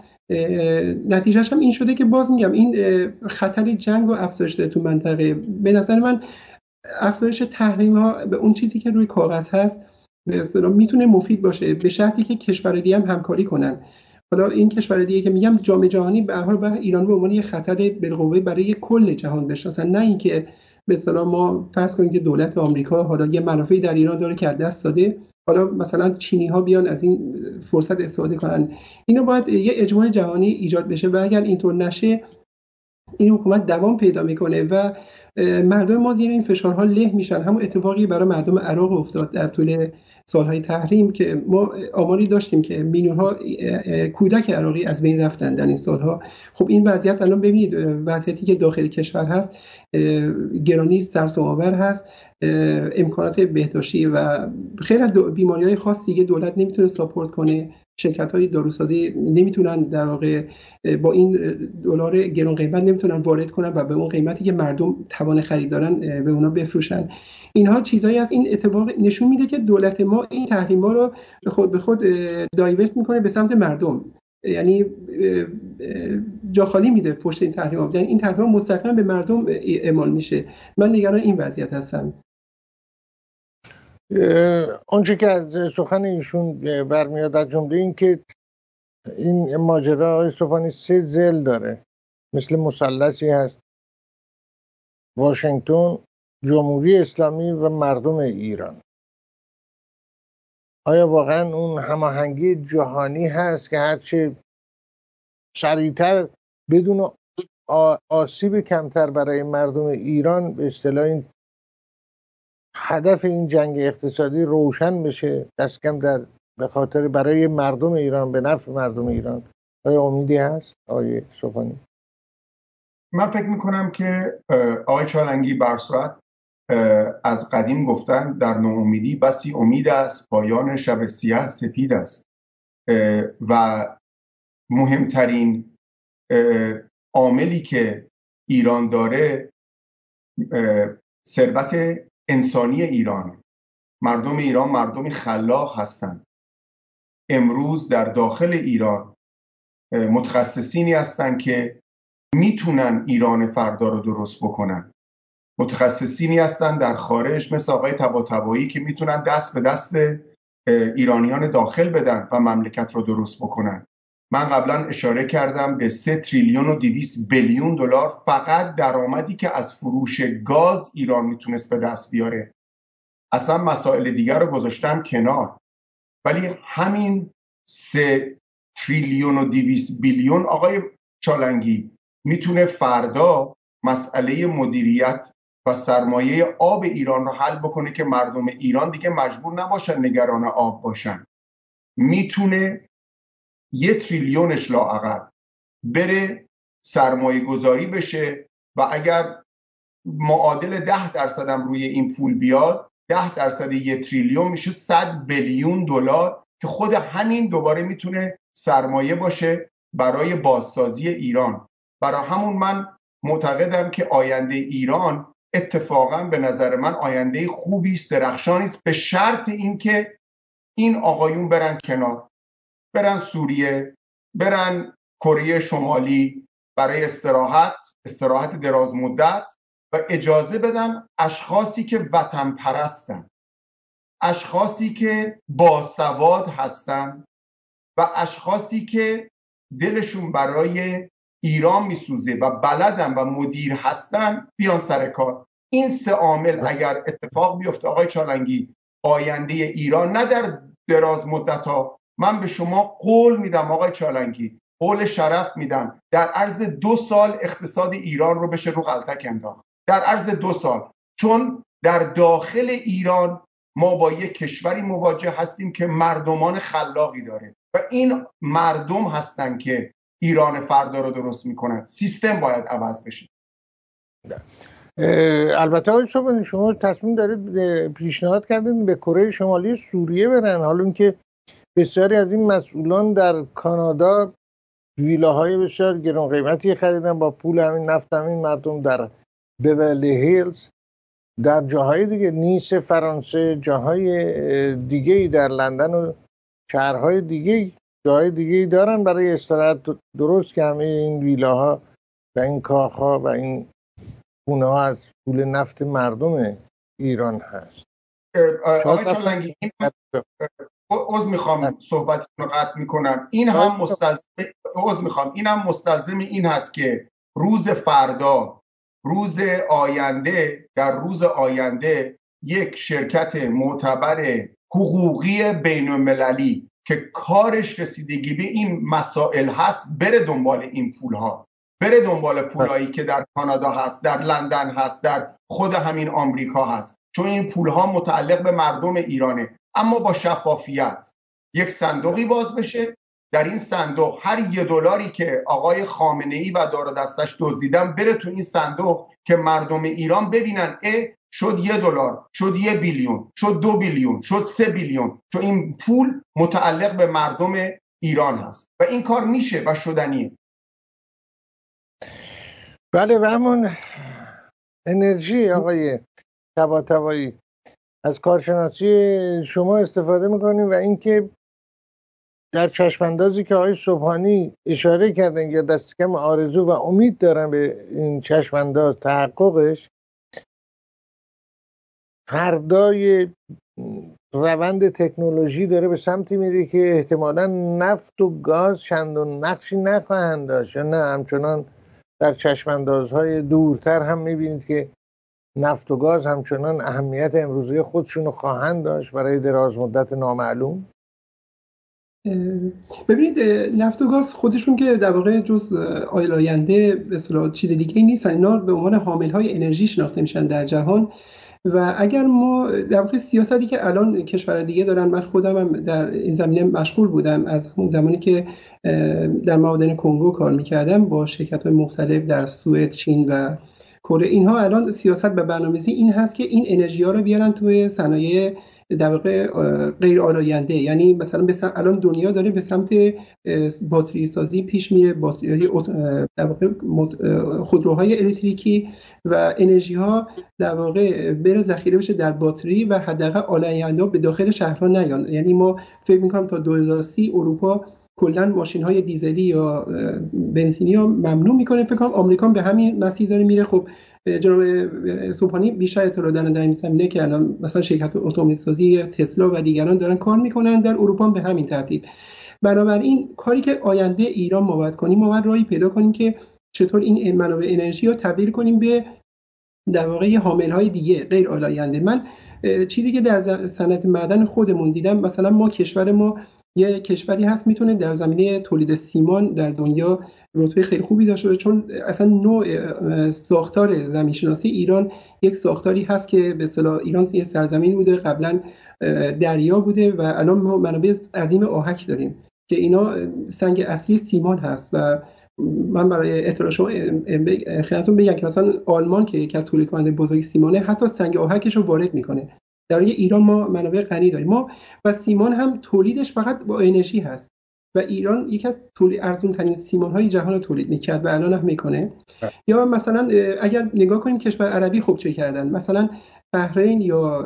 نتیجهش هم این شده که باز میگم این خطر جنگ رو افزایش داده تو منطقه. به نظر من افزایش تحریم‌ها به اون چیزی که روی کاغذ هست به اصطلاح میتونه مفید باشه به شرطی که کشور دیگه هم همکاری کنن. حالا این کشور دیگه که میگم جامعه جهانی به هر حال ایران به عنوان یه خطر بالقوه برای کل جهان بشناسن، نه اینکه به اصطلاح ما فرض کنیم که دولت آمریکا حالا یه منافعی در ایران داره که از دست داده، حالا مثلا چینی‌ها بیان از این فرصت استفاده کنن. اینو باید یه اجماع جهانی ایجاد بشه و اگر اینطور نشه این حکومت دوام پیدا میکنه و مردم ما زیر این فشارها له میشن. همون اتفاقی برای مردم عراق افتاد در طول سالهای تحریم که ما آماری داشتیم که میلیون‌ها کودک عراقی از بین رفتن در این سالها. خب این وضعیت الان ببینید وضعیتی که داخل کشور هست، گرانی سرسام‌آور هست، امکانات بهداشتی و خیلی از بیماری‌های خاص دیگه دولت نمیتونه ساپورت کنه. شرکت‌های داروسازی نمیتونن در واقع با این دلار گران قیمت نمیتونن وارد کنن و به اون قیمتی که مردم توان خرید دارن به اونا بفروشن. اینها چیزایی از این اتفاق نشون میده که دولت ما این تحریم‌ها رو به خود دایورت میکنه به سمت مردم، یعنی جا خالی میده پشت این تحریم‌ها، یعنی این تحریم‌ها مستقیما به مردم اعمال میشه. من نگران این وضعیت هستم. آنچه که از سخن ایشون برمیاد از جمله این که این ماجرا استفانی 3 ضلع داره، مثل مثلثی هست: واشنگتن، جمهوری اسلامی و مردم ایران. آیا واقعا اون هماهنگی جهانی هست که هرچه سریعتر بدون آسیب کمتر برای مردم ایران به اصطلاح این هدف این جنگ اقتصادی روشن بشه، دست کم در به خاطر برای مردم ایران، به نفع مردم ایران؟ آیا امیدی هست آقای صبحانی؟ من فکر میکنم که آقای چالنگی بر صورت از قدیم گفتن در ناامیدی بسی امید است، پایان شب سیاه سپید است و مهمترین عاملی که ایران داره ثروت انسانی ایران. مردم ایران مردمی خلاق هستند. امروز در داخل ایران متخصصینی هستند که میتونن ایران فردا رو درست بکنن. متخصصینی هستند در خارج مثل آقای طباطبایی که میتونن دست به دست ایرانیان داخل بدن و مملکت رو درست بکنن. من قبلا اشاره کردم به 3 تریلیون و 200 بیلیون دلار فقط درآمدی که از فروش گاز ایران میتونست به دست بیاره. اصلا مسائل دیگر رو گذاشتم کنار، ولی همین 3 تریلیون و 200 بیلیون آقای چالنگی میتونه فردا مسئله مدیریت و سرمایه آب ایران رو حل بکنه که مردم ایران دیگه مجبور نباشن نگران آب باشن، میتونه 1 تریلیونش لااقل بره سرمایه گذاری بشه و اگر معادل 10% هم روی این پول بیاد، 10% 1 تریلیون میشه 100 بیلیون دلار که خود همین دوباره میتونه سرمایه باشه برای بازسازی ایران. برای همون من معتقدم که آینده ایران اتفاقا به نظر من آینده خوبی است، درخشانی است، به شرط اینکه این آقایون برن کنار، برن سوریه، برن کره شمالی برای استراحت دراز مدت و اجازه بدن اشخاصی که وطن پرستن، اشخاصی که باسواد هستن و اشخاصی که دلشون برای ایران میسوزه و بلدن و مدیر هستن بیان سر کار. این 3 عامل اگر اتفاق بیفته آقای چالنگی، آینده ایران نه در دراز مدت ها، من به شما قول میدم آقای چالنگی، قول شرف میدم، در عرض 2 سال اقتصاد ایران رو بشه رو غلطک انداخت، در عرض 2 سال. چون در داخل ایران ما با یک کشوری مواجه هستیم که مردمان خلاقی داره و این مردم هستن که ایران فردا رو درست میکنن. سیستم باید عوض بشه. البته آقای صبحانی شما تصمیم دارید پیشنهاد کردید به کره شمالی سوریه برن، حالا اینکه بسیاری از این مسئولان در کانادا ویلاهای بسیار گران قیمتی خریدن با پول همین نفت همین مردم در بیورلی هیلز، در جاهای دیگه، نیس فرانسه، جاهای دیگه در لندن و شهرهای دیگه، جاهای دیگه دارن برای استراحت. درست که همه این ویلاها و این کاخها و این خونه ها از پول نفت مردم ایران هست. آقای چالنگی عذر میخوام صحبتتون رو قطع میکنم، این هم مستلزم این هست که روز فردا، روز آینده، در روز آینده یک شرکت معتبر حقوقی بین المللی که کارش رسیدگی به این مسائل هست بره دنبال این پولها، بره دنبال پولهایی که در کانادا هست، در لندن هست، در خود همین آمریکا هست، چون این پولها متعلق به مردم ایرانه. اما با شفافیت یک صندوقی باز بشه، در این صندوق هر $1 که آقای خامنه‌ای و دار و دستش دزدیدن بره تو این صندوق که مردم ایران ببینن شد $1، شد 1 بیلیون، شد 2 بیلیون، شد 3 بیلیون، چون این پول متعلق به مردم ایران هست و این کار میشه و شدنیه. بله و همون انرژی آقای طباطبایی، از کارشناسی شما استفاده میکنیم و اینکه در چشماندازی که آقای صبحانی اشاره کردن یا دست کم آرزو و امید دارن به این چشمانداز تحققش، فردای روند تکنولوژی داره به سمتی میره که احتمالاً نفت و گاز چندان نقشی نخواهند داشت، نه همچنان در چشماندازهای دورتر هم میبینید که نفت و گاز همچنان اهمیت امروزی خودشونو خواهند داشت برای دراز مدت نامعلوم. ببینید نفت و گاز خودشون که در واقع جز آینده به اصطلاح چیز دیگه نیستن، اینا به عنوان حامل‌های انرژی شناخته میشن در جهان و اگر ما در واقع سیاستی که الان کشورهای دیگه دارن، من خودم هم در این زمینه مشغول بودم از همون زمانی که در معادن کنگو کار میکردم با شرکت‌های مختلف در سوئد، چین و کره. اینها الان سیاست و برنامه‌ریزی این هست که این انرژی‌ها رو بیارن توی صنایع در واقع غیر آلاینده، یعنی مثلا الان دنیا داره به سمت باتری سازی پیش میره، باتری در واقع خودروهای الکتریکی و انرژی ها در واقع بره ذخیره بشه در باتری و حداقل آلاینده به داخل شهرها نیان. یعنی ما فکر می‌کنم تا 2030 اروپا کلا ماشین‌های دیزلی یا بنزینی ها ممنوع میکنه. فکر کنم آمریکا به همین مسیر داره میره. خب جناب صبحانی بیشتر اطلاع دارن در این زمینه که الان مثلا شرکت اتومبیل‌سازی تسلا و دیگران دارن کار میکنن، در اروپا هم به همین ترتیب. بنابراین کاری که آینده ایران ما باید کنیم، ما باید راهی پیدا کنیم که چطور این منابع انرژی رو تبدیل کنیم به در واقع حامل‌های دیگه غیر آلاینده. من چیزی که در صنعت معدن خودمون دیدم، مثلا ما کشور ما یه کشوری هست میتونه در زمینه تولید سیمان در دنیا رتبه خیلی خوبی داشته باشه، چون اصلا نوع ساختار زمینشناسی ایران یک ساختاری هست که به اصطلاح ایران یه سرزمین بوده، قبلا دریا بوده و الان ما منابع عظیم آهک داریم که اینا سنگ اصلی سیمان هست. و من برای اطلاع شما خدمتتون بگم که مثلا آلمان که یکی از تولید کننده بزرگ سیمانه، حتی سنگ آهکش رو وارد میکنه. در ایران ما منابع غنی داریم. ما و سیمان هم تولیدش فقط با انرژی هست و ایران یکی از ارزون ترین سیمان های جهان رو تولید میکرد و الان هم میکنه. یا مثلا اگر نگاه کنیم کشور عربی خوب چه کردن، مثلا بحرین یا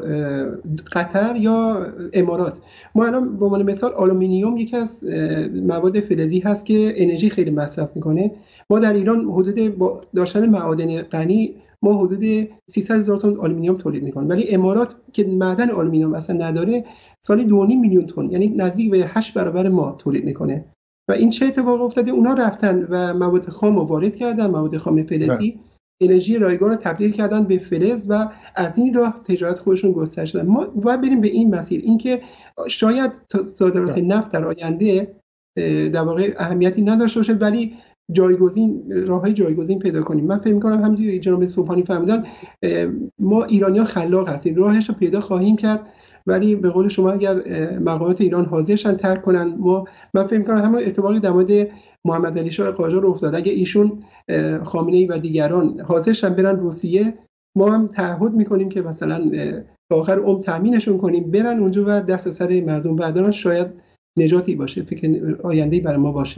قطر یا امارات. ما الان به عنوان مثال آلومینیوم یکی از مواد فلزی هست که انرژی خیلی مصرف میکنه. ما در ایران حدود با داشتن معادن غنی ما حدود 300,000 تن آلومینیوم تولید میکنیم، ولی امارات که معدن آلومینیوم اصلا نداره سالی 2.5 میلیون تن، یعنی نزدیک به 8 برابر ما تولید میکنه. و این چه اتفاق افتاده؟ اونا رفتن و مواد خام رو وارد کردن، مواد خام فلزی، انرژی رایگان رو تبدیل کردن به فلز و از این راه تجارت خودشون گسترش دادن. ما باید بریم به این مسیر، اینکه شاید صادرات نفت در آینده در واقع اهمیتی نداشته باشه، ولی راههای جایگزین پیدا کنیم. من فکر می‌کنم همونجوری که جناب سبحانی فرمودن ما ایرانی‌ها خلاق هستیم، راهش رو پیدا خواهیم کرد، ولی به قول شما اگر مقامات ایران حاضرشن ترک کنن، من فکر می‌کنم همون اتفاقی در مورد محمد علی شاه قاجار افتاد. اگه ایشون خامنه‌ای و دیگران حاضرشن برن روسیه، ما هم تعهد می‌کنیم که مثلا تا آخر عمر تامینشون کنیم برن اونجا و دست سر مردم بردارن، شاید نجاتی باشه، فکر آینده‌ای برای ما باشه.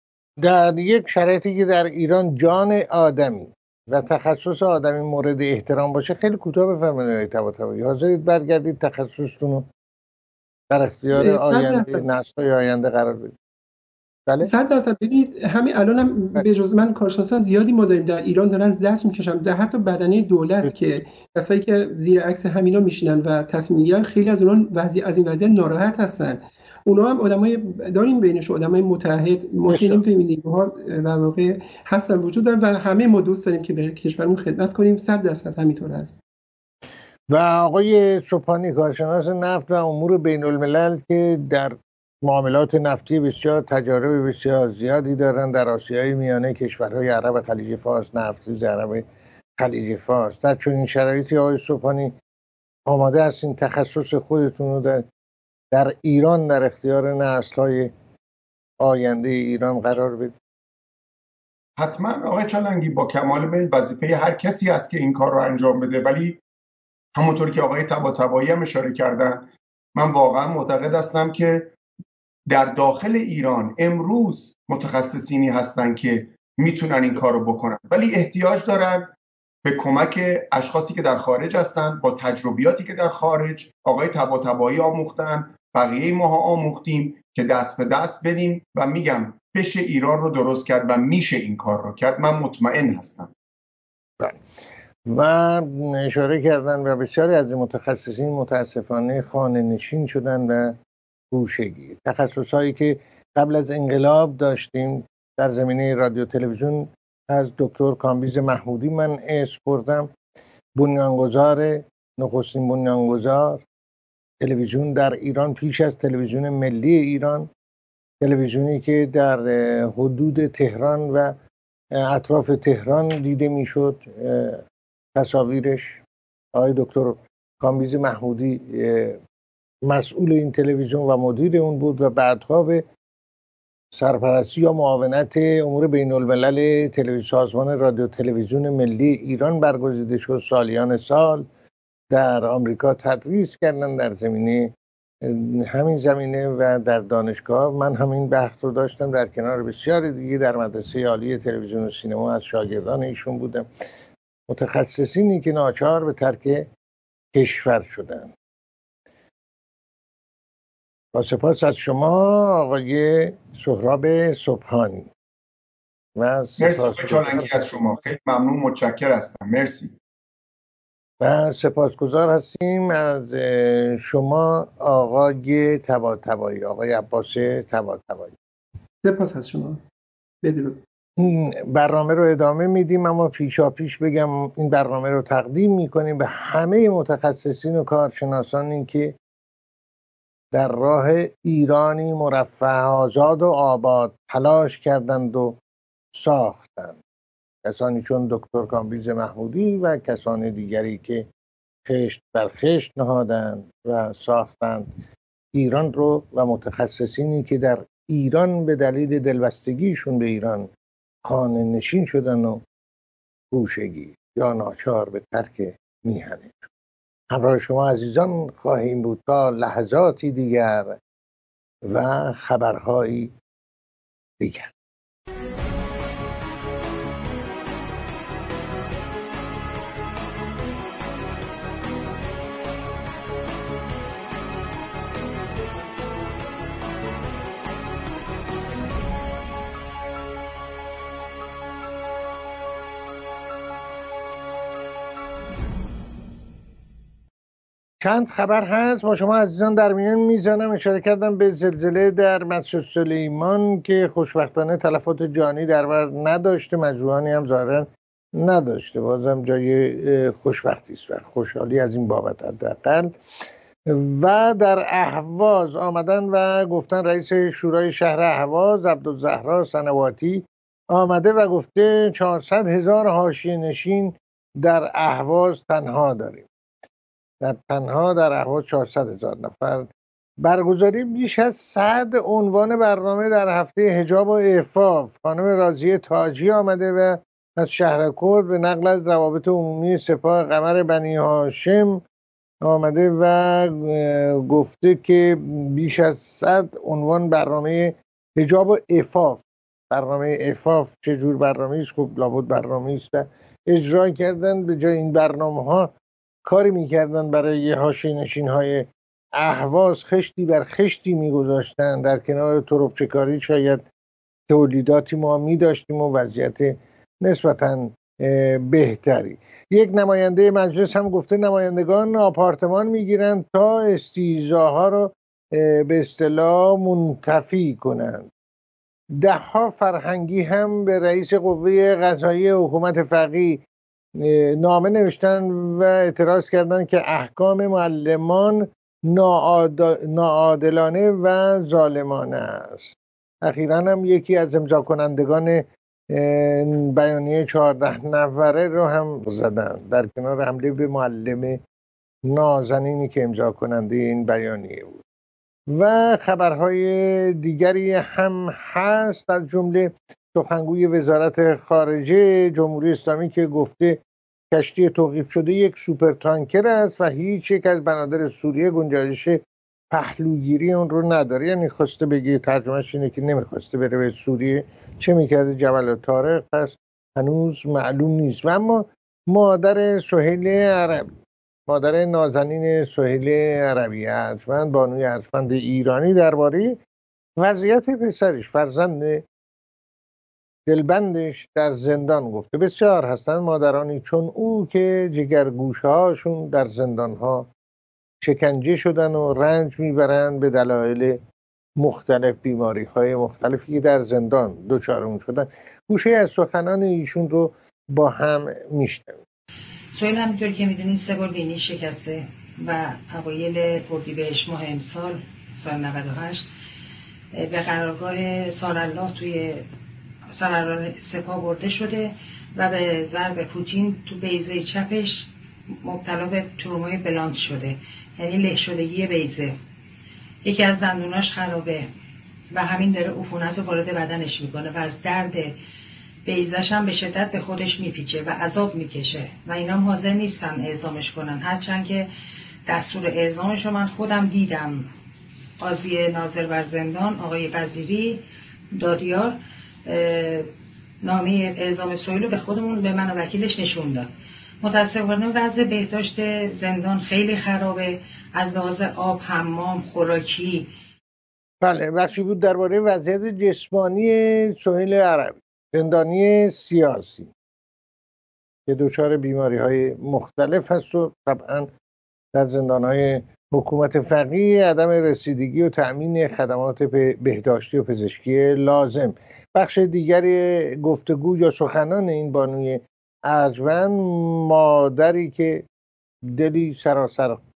در یک شرایطی که در ایران جان آدمی و تخصص آدمی مورد احترام باشه، خیلی کوتاه بفرمایید آقای طباطبایی، حاضرید برگردید تخصصتون رو در اختیار آینده، نسل‌های آینده قرار بدید؟ بله 100%. ببینید همین الان هم به جز من کارشناسان زیادی ما داریم در ایران دارن زجر میکشن، در حتی بدنه دولت که کسایی که زیر عکس همینا میشینن و تصمیم میگیرن، خیلی از اونها از این وضعیت ناراحت هستن. اونا هم آدمای داریم بینش، آدمای متعهد، ما که نمیتونیم این دیگه ها در واقع هستن، وجود دارن و همه ما دوست داریم که به کشورمون خدمت کنیم. 100% همینطور است. و آقای سبحانی کارشناس نفت و امور بین الملل که در معاملات نفتی بسیار تجارب بسیار زیادی دارن در آسیای میانه، کشورهای عرب خلیج فارس، نفت‌ریز عرب خلیج فارس، در چنین شرایطی آقای سبحانی آماده هستین تخصص خودتون رو در ایران در اختیار نسل‌های آینده ایران قرار بدید؟ حتما آقای چالنگی، با کمال میل وظیفه هر کسی است که این کار رو انجام بده، ولی همونطور که آقای طباطبایی هم اشاره کردن، من واقعا معتقد هستم که در داخل ایران امروز متخصصینی هستن که میتونن این کار رو بکنن، ولی احتیاج دارن به کمک اشخاصی که در خارج هستن، با تجربیاتی که در خارج آقای طباطبایی آموختن، بقیه ماها آموختیم، که دست به دست بدیم و میگم بشه ایران رو درست کرد و میشه این کار رو کرد. من مطمئن هستم. و اشاره کردن و بسیاری از متخصصین متاسفانه خانه نشین شدن و گوشگیر. تخصصهایی که قبل از انقلاب داشتیم در زمینه رادیو تلویزیون، از دکتر کامبیز محمودی من اسم بردم، بنیانگذار، نخستین بنیانگذار تلویزیون در ایران پیش از تلویزیون ملی ایران، تلویزیونی که در حدود تهران و اطراف تهران دیده میشد. تصاویرش آقای دکتر کامبیز محمودی مسئول این تلویزیون و مدیر اون بود و بعدها به سرپرستی یا معاونت امور بین الملل سازمان رادیو تلویزیون ملی ایران برگزیده شد. سالیان سال در آمریکا تدریس کردن در زمینه همین زمینه و در دانشگاه. من همین بحث رو داشتم در کنار بسیاری دیگه در مدرسه عالی تلویزیون و سینما، از شاگردان ایشون بودم. متخصصینی که ناچار به ترک کشور شدن. با سپاس از شما آقای سهراب سبحانی. مرسی آقای چالنگی از شما، خیلی ممنون، متشکر هستم. مرسی. و سپاسگزار هستیم از شما آقای طباطبایی، آقای عباس طباطبایی. سپاس از شما. بدرود. این برنامه رو ادامه میدیم، اما پیشاپیش بگم این برنامه رو تقدیم میکنیم به همه متخصصین و کارشناسانی که در راه ایرانی مرفه آزاد و آباد تلاش کردند و ساختند. کسانی چون دکتر کامبیز محمودی و کسان دیگری که خشت بر خشت نهادند و ساختند ایران رو، و متخصصینی که در ایران به دلیل دلبستگیشون به ایران خانه نشین شدن و گوشگی یا ناچار به ترک میهنه. همراه شما عزیزان خواهیم بود تا لحظاتی دیگر و خبرهایی دیگر. چند خبر هست با شما عزیزان در میان میزنم. اشاره کردم به زلزله در مسجد سلیمان که خوشبختانه تلفات جانی در بر نداشته، مجروحانی هم ظاهرا نداشته. بازم جای خوشبختی است و خوشحالی از این بابت حداقل. و در اهواز آمدن و گفتن رئیس شورای شهر اهواز عبدالزهرا سنواتی آمده و گفته 400,000 حاشیه نشین در اهواز تنها داریم. تنها در اهواز 400,000 نفر. برگزاری بیش از 100 عنوان برنامه در هفته حجاب و عفاف. خانم راضیه تاجی آمده و از شهر کرد به نقل از روابط عمومی سپاه قمر بنی هاشم آمده و گفته که بیش از 100 عنوان برنامه حجاب و عفاف. برنامه عفاف چه جور برنامه است؟ خب لابد برنامه است و اجرا کردن. به جای این برنامه ها کاری میکردن برای حاشیه‌نشین های اهواز خشتی بر خشتی میگذاشتن. در کنار تربچه‌کاری شاید تولیداتی ما میداشتیم و وضعیت نسبتاً بهتری. یک نماینده مجلس هم گفته نمایندگان آپارتمان میگیرند تا استیزاها رو به اصطلاح منتفی کنند. دهها فرهنگی هم به رئیس قوه قضاییه حکومت فقیه نامه نوشتن و اعتراض کردن که احکام معلمان ناعادلانه و ظالمانه است. اخیراً هم یکی از امضا کنندگان بیانیه 14 نفره رو هم زدن در کنار حمله به معلم نازنینی که امضا کننده این بیانیه بود. و خبرهای دیگری هم هست، از جمله سخنگوی وزارت خارجه جمهوری اسلامی که گفته کشتی توقیف شده یک سوپر تانکر است و هیچ یک از بنادر سوریه گنجایش پهلوگیری اون رو نداره. یعنی خواسته بگه، ترجمهش اینه که نمیخواسته بره به سوریه. چه میکرده جبل طارق پس هنوز معلوم نیست. و اما مادر سهیل عربی، مادر نازنین سهیل عربی ارجمند، بانوی ارجمند ایرانی، درباره وضعیت پسرش، فرزند دلبندش در زندان گفته بسیار هستند مادرانی چون او که جگرگوشه هاشون در زندان ها شکنجه شدن و رنج میبرند به دلایل مختلف، بیماری های مختلفی که در زندان دچار اون شدن. گوشه از سخنان ایشون رو با هم میشنویم. سهیل همینطور که میدونید 3 بار بینی شکسته و اوایل اردیبهشت ماه امسال سال 98 به قرارگاه سارالله توی سارالله سپاه برده شده و به ضرب پوتین تو بیضه چپش مبتلا به ترومای بلانت شده، یعنی له شدگی بیضه. یکی از دندوناش خرابه و همین داره عفونت رو وارد بدنش میکنه و از درد بیضه‌ش هم به شدت به خودش میپیچه و عذاب میکشه و اینا حاضر نیستن اعزامش کنن، هرچند که دستور اعزامش رو من خودم دیدم. قاضی ناظر بر زندان آقای وزیری دادیار نامه اعزام سهیل رو به خودمون، به من و وکیلش نشون داد. متاسفانه وضع بهداشت زندان خیلی خرابه، از لحاظ آب، حمام، خوراکی. بله، بخشی بود درباره وضعیت جسمانی سهیل عربی، زندانی سیاسی که دچار بیماری های مختلف هست و طبعا در زندان های حکومت فقیه عدم رسیدگی و تأمین خدمات بهداشتی و پزشکی لازم. بخش دیگری گفتگو یا سخنان این بانوی ارجمند، مادری که دلی سراسر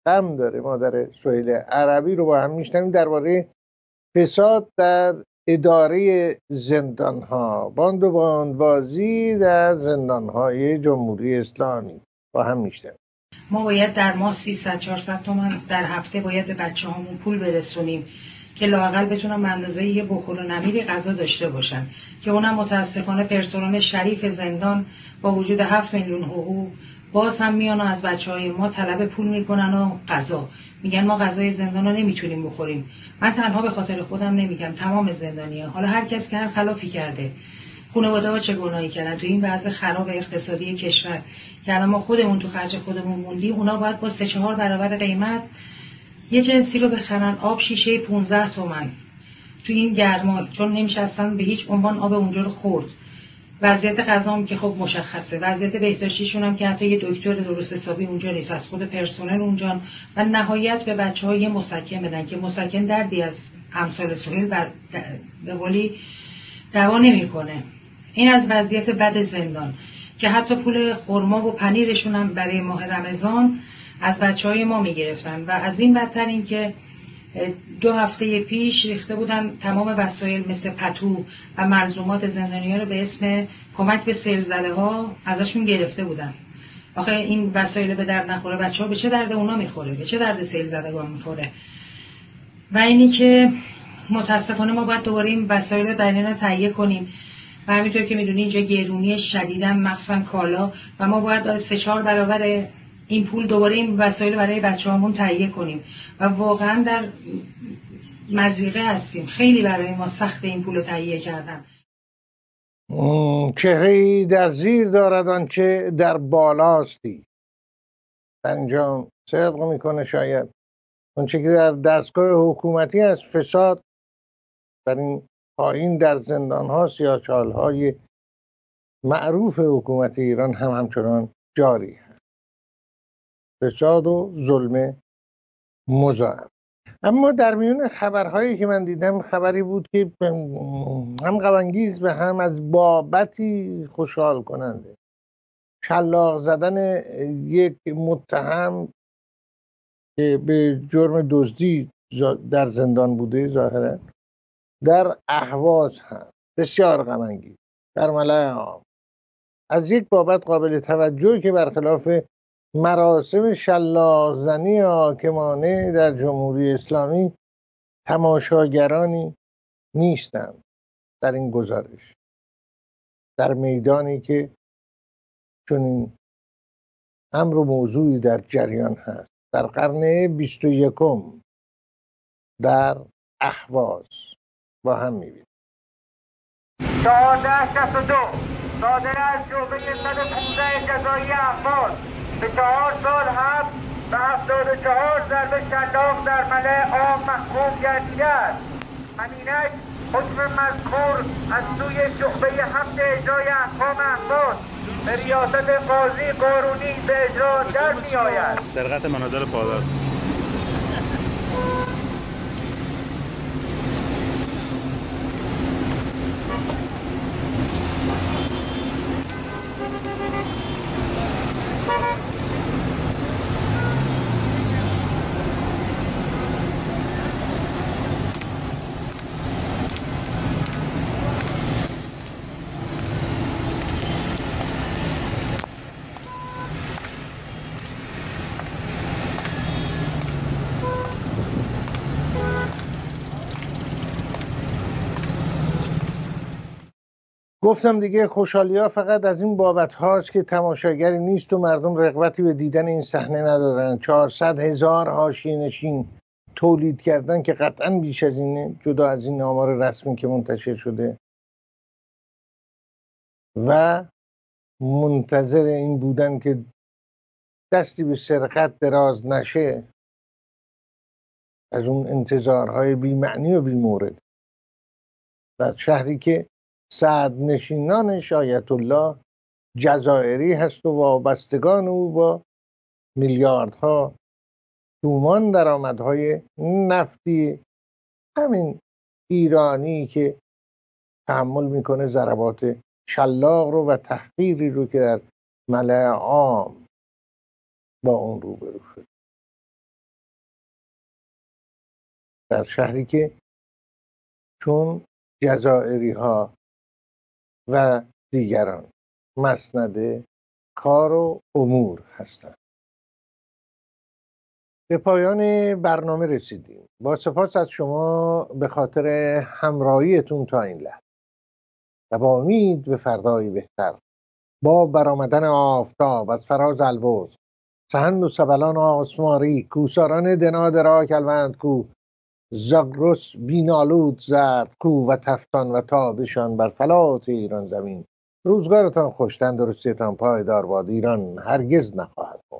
غم داره مادر سهیل عربی رو با هم میشنویم درباره فساد در اداره زندانها، باند و باندبازی در زندانهای جمهوری اسلامی با هم میشنویم. ما باید در ماه 300-400 تومن در هفته باید به بچه هامون پول برسونیم که لااقل بتونن به اندازه یه بخور و نمیری غذا داشته باشن، که اونم متاسفانه پرسنل شریف زندان با وجود 7 میلیون حقوق باز هم میان و از بچه‌های ما طلب پول میکنن و غذا میگن ما غذای زندان رو نمیتونیم بخوریم. من تنها به خاطر خودم نمیگم، تمام زندانی‌ها، حالا هر کس که هر خلافی کرده، خانواده‌ها چه گناهی کردن تو این وضع خراب اقتصادی کشور که الان ما خودمون تو خرج خودمون موندیم، اونا باید با 3-4 برابر قیمت یه جنسی رو بخرن. آب شیشه 15 تومن تو این گرما، چون نمیشه اصلا به هیچ عنوان آب اونجا رو خورد. وضعیت غذام که خب مشخصه، وضعیت بهداشتیشون هم که حتی یه دکتر درست حسابی اونجا نیست، از خود پرسنل اونجا، و نهایت به بچه‌ها یه مسکن بدن که مسکن دردی از امثال سهیل به قولی دوا نمیکنه. این از وضعیت بد زندان که حتی پول خرما و پنیرشون هم برای ماه رمضان از بچه‌های ما میگرفتن. و از این بدتر این که 2 هفته پیش ریخته بودن تمام وسایل مثل پتو و ملزومات زندانیان رو به اسم کمک به سیل زده ها ازشون گرفته بودن. آخه این وسایل به درد نخوره بچه‌ها به چه درد اونا میخوره؟ به چه درد سیل زدگان میخوره؟ و اینی که متاسفانه ما باید دوباره این وسایل رو در اینا تهیه کنیم و همینطور که میدونی اینجا گرونی شدیداً مخصوصاً کالا، و ما باید 3-4 برابر این پول دوباره این وسایل برای بچه‌هامون تهیه کنیم و واقعاً در مضیقه هستیم. خیلی برای ما سخت این پول رو تهیه کردن. چهره‌ای در زیر دارد آنچه در بالاستی. در اینجا صدق میکنه شاید آنچه که در دستگاه حکومتی از فساد در این پایین در زندان ها سیاهچال های معروف حکومت ایران هم همچنان جاری هست. فساد و ظلم مضاعف. اما در میون خبرهایی که من دیدم خبری بود که هم غم‌انگیز و هم از بابتی خوشحال کننده. شلاق زدن یک متهم که به جرم دزدی در زندان بوده ظاهرا در اهواز هست. بسیار غم‌انگیز در ملأ عام. از یک بابت قابل توجهی که برخلاف مراسم شلاق زنی حاکمانه در جمهوری اسلامی تماشاگرانی نیستند در این گزارش، در میدانی که چنین امر و موضوعی در جریان هست در قرن 21 در اهواز. با هم می‌بینیم. 1462 صادر از شعبه 115 جزایی اهواز به 4 سال حبس و 74 ضربه شلاق در ملأ عام محکوم گردیده است. همینک حکم مذکور از سوی شعبه 7 اجرای احکام اهواز به ریاست قاضی قارونی به اجرا در می‌آید. سرقت منازل پادار. گفتم دیگه خوشحالی ها فقط از این بابت هاست که تماشاگری نیست و مردم رغبتی به دیدن این صحنه ندارن. 400,000 حاشیه‌نشین تولید کردن که قطعا بیش از اینه، جدا از این آمار رسمی که منتشر شده، و منتظر این بودن که دستی به سرقت دراز نشه. از اون انتظارهای بی معنی و بی مورد در شهری که صد نشینانش آیت الله جزائری هست و وابستگان او با میلیاردها تومان درآمدهای نفتی همین ایرانی که تحمل میکنه ضربات شلاق رو و تحقیری رو که در ملأ عام با اون روبرو شد. در شهری که چون جزائری ها و دیگران مسند کار و امور هستند. به پایان برنامه رسیدیم. با سپاس از شما به خاطر همراهیتون تا این لحظه و با امید به فردایی بهتر، با برآمدن آفتاب از فراز البرز، سهند و سبلان آسماری، کوساران دنادرا کلوند کو، زاگرس بینالود زرد کو و تفتان و تابشان بر فلات ایران زمین. روزگارتان خوش، تندرستیتان پایدار باد. ایران هرگز نخواهد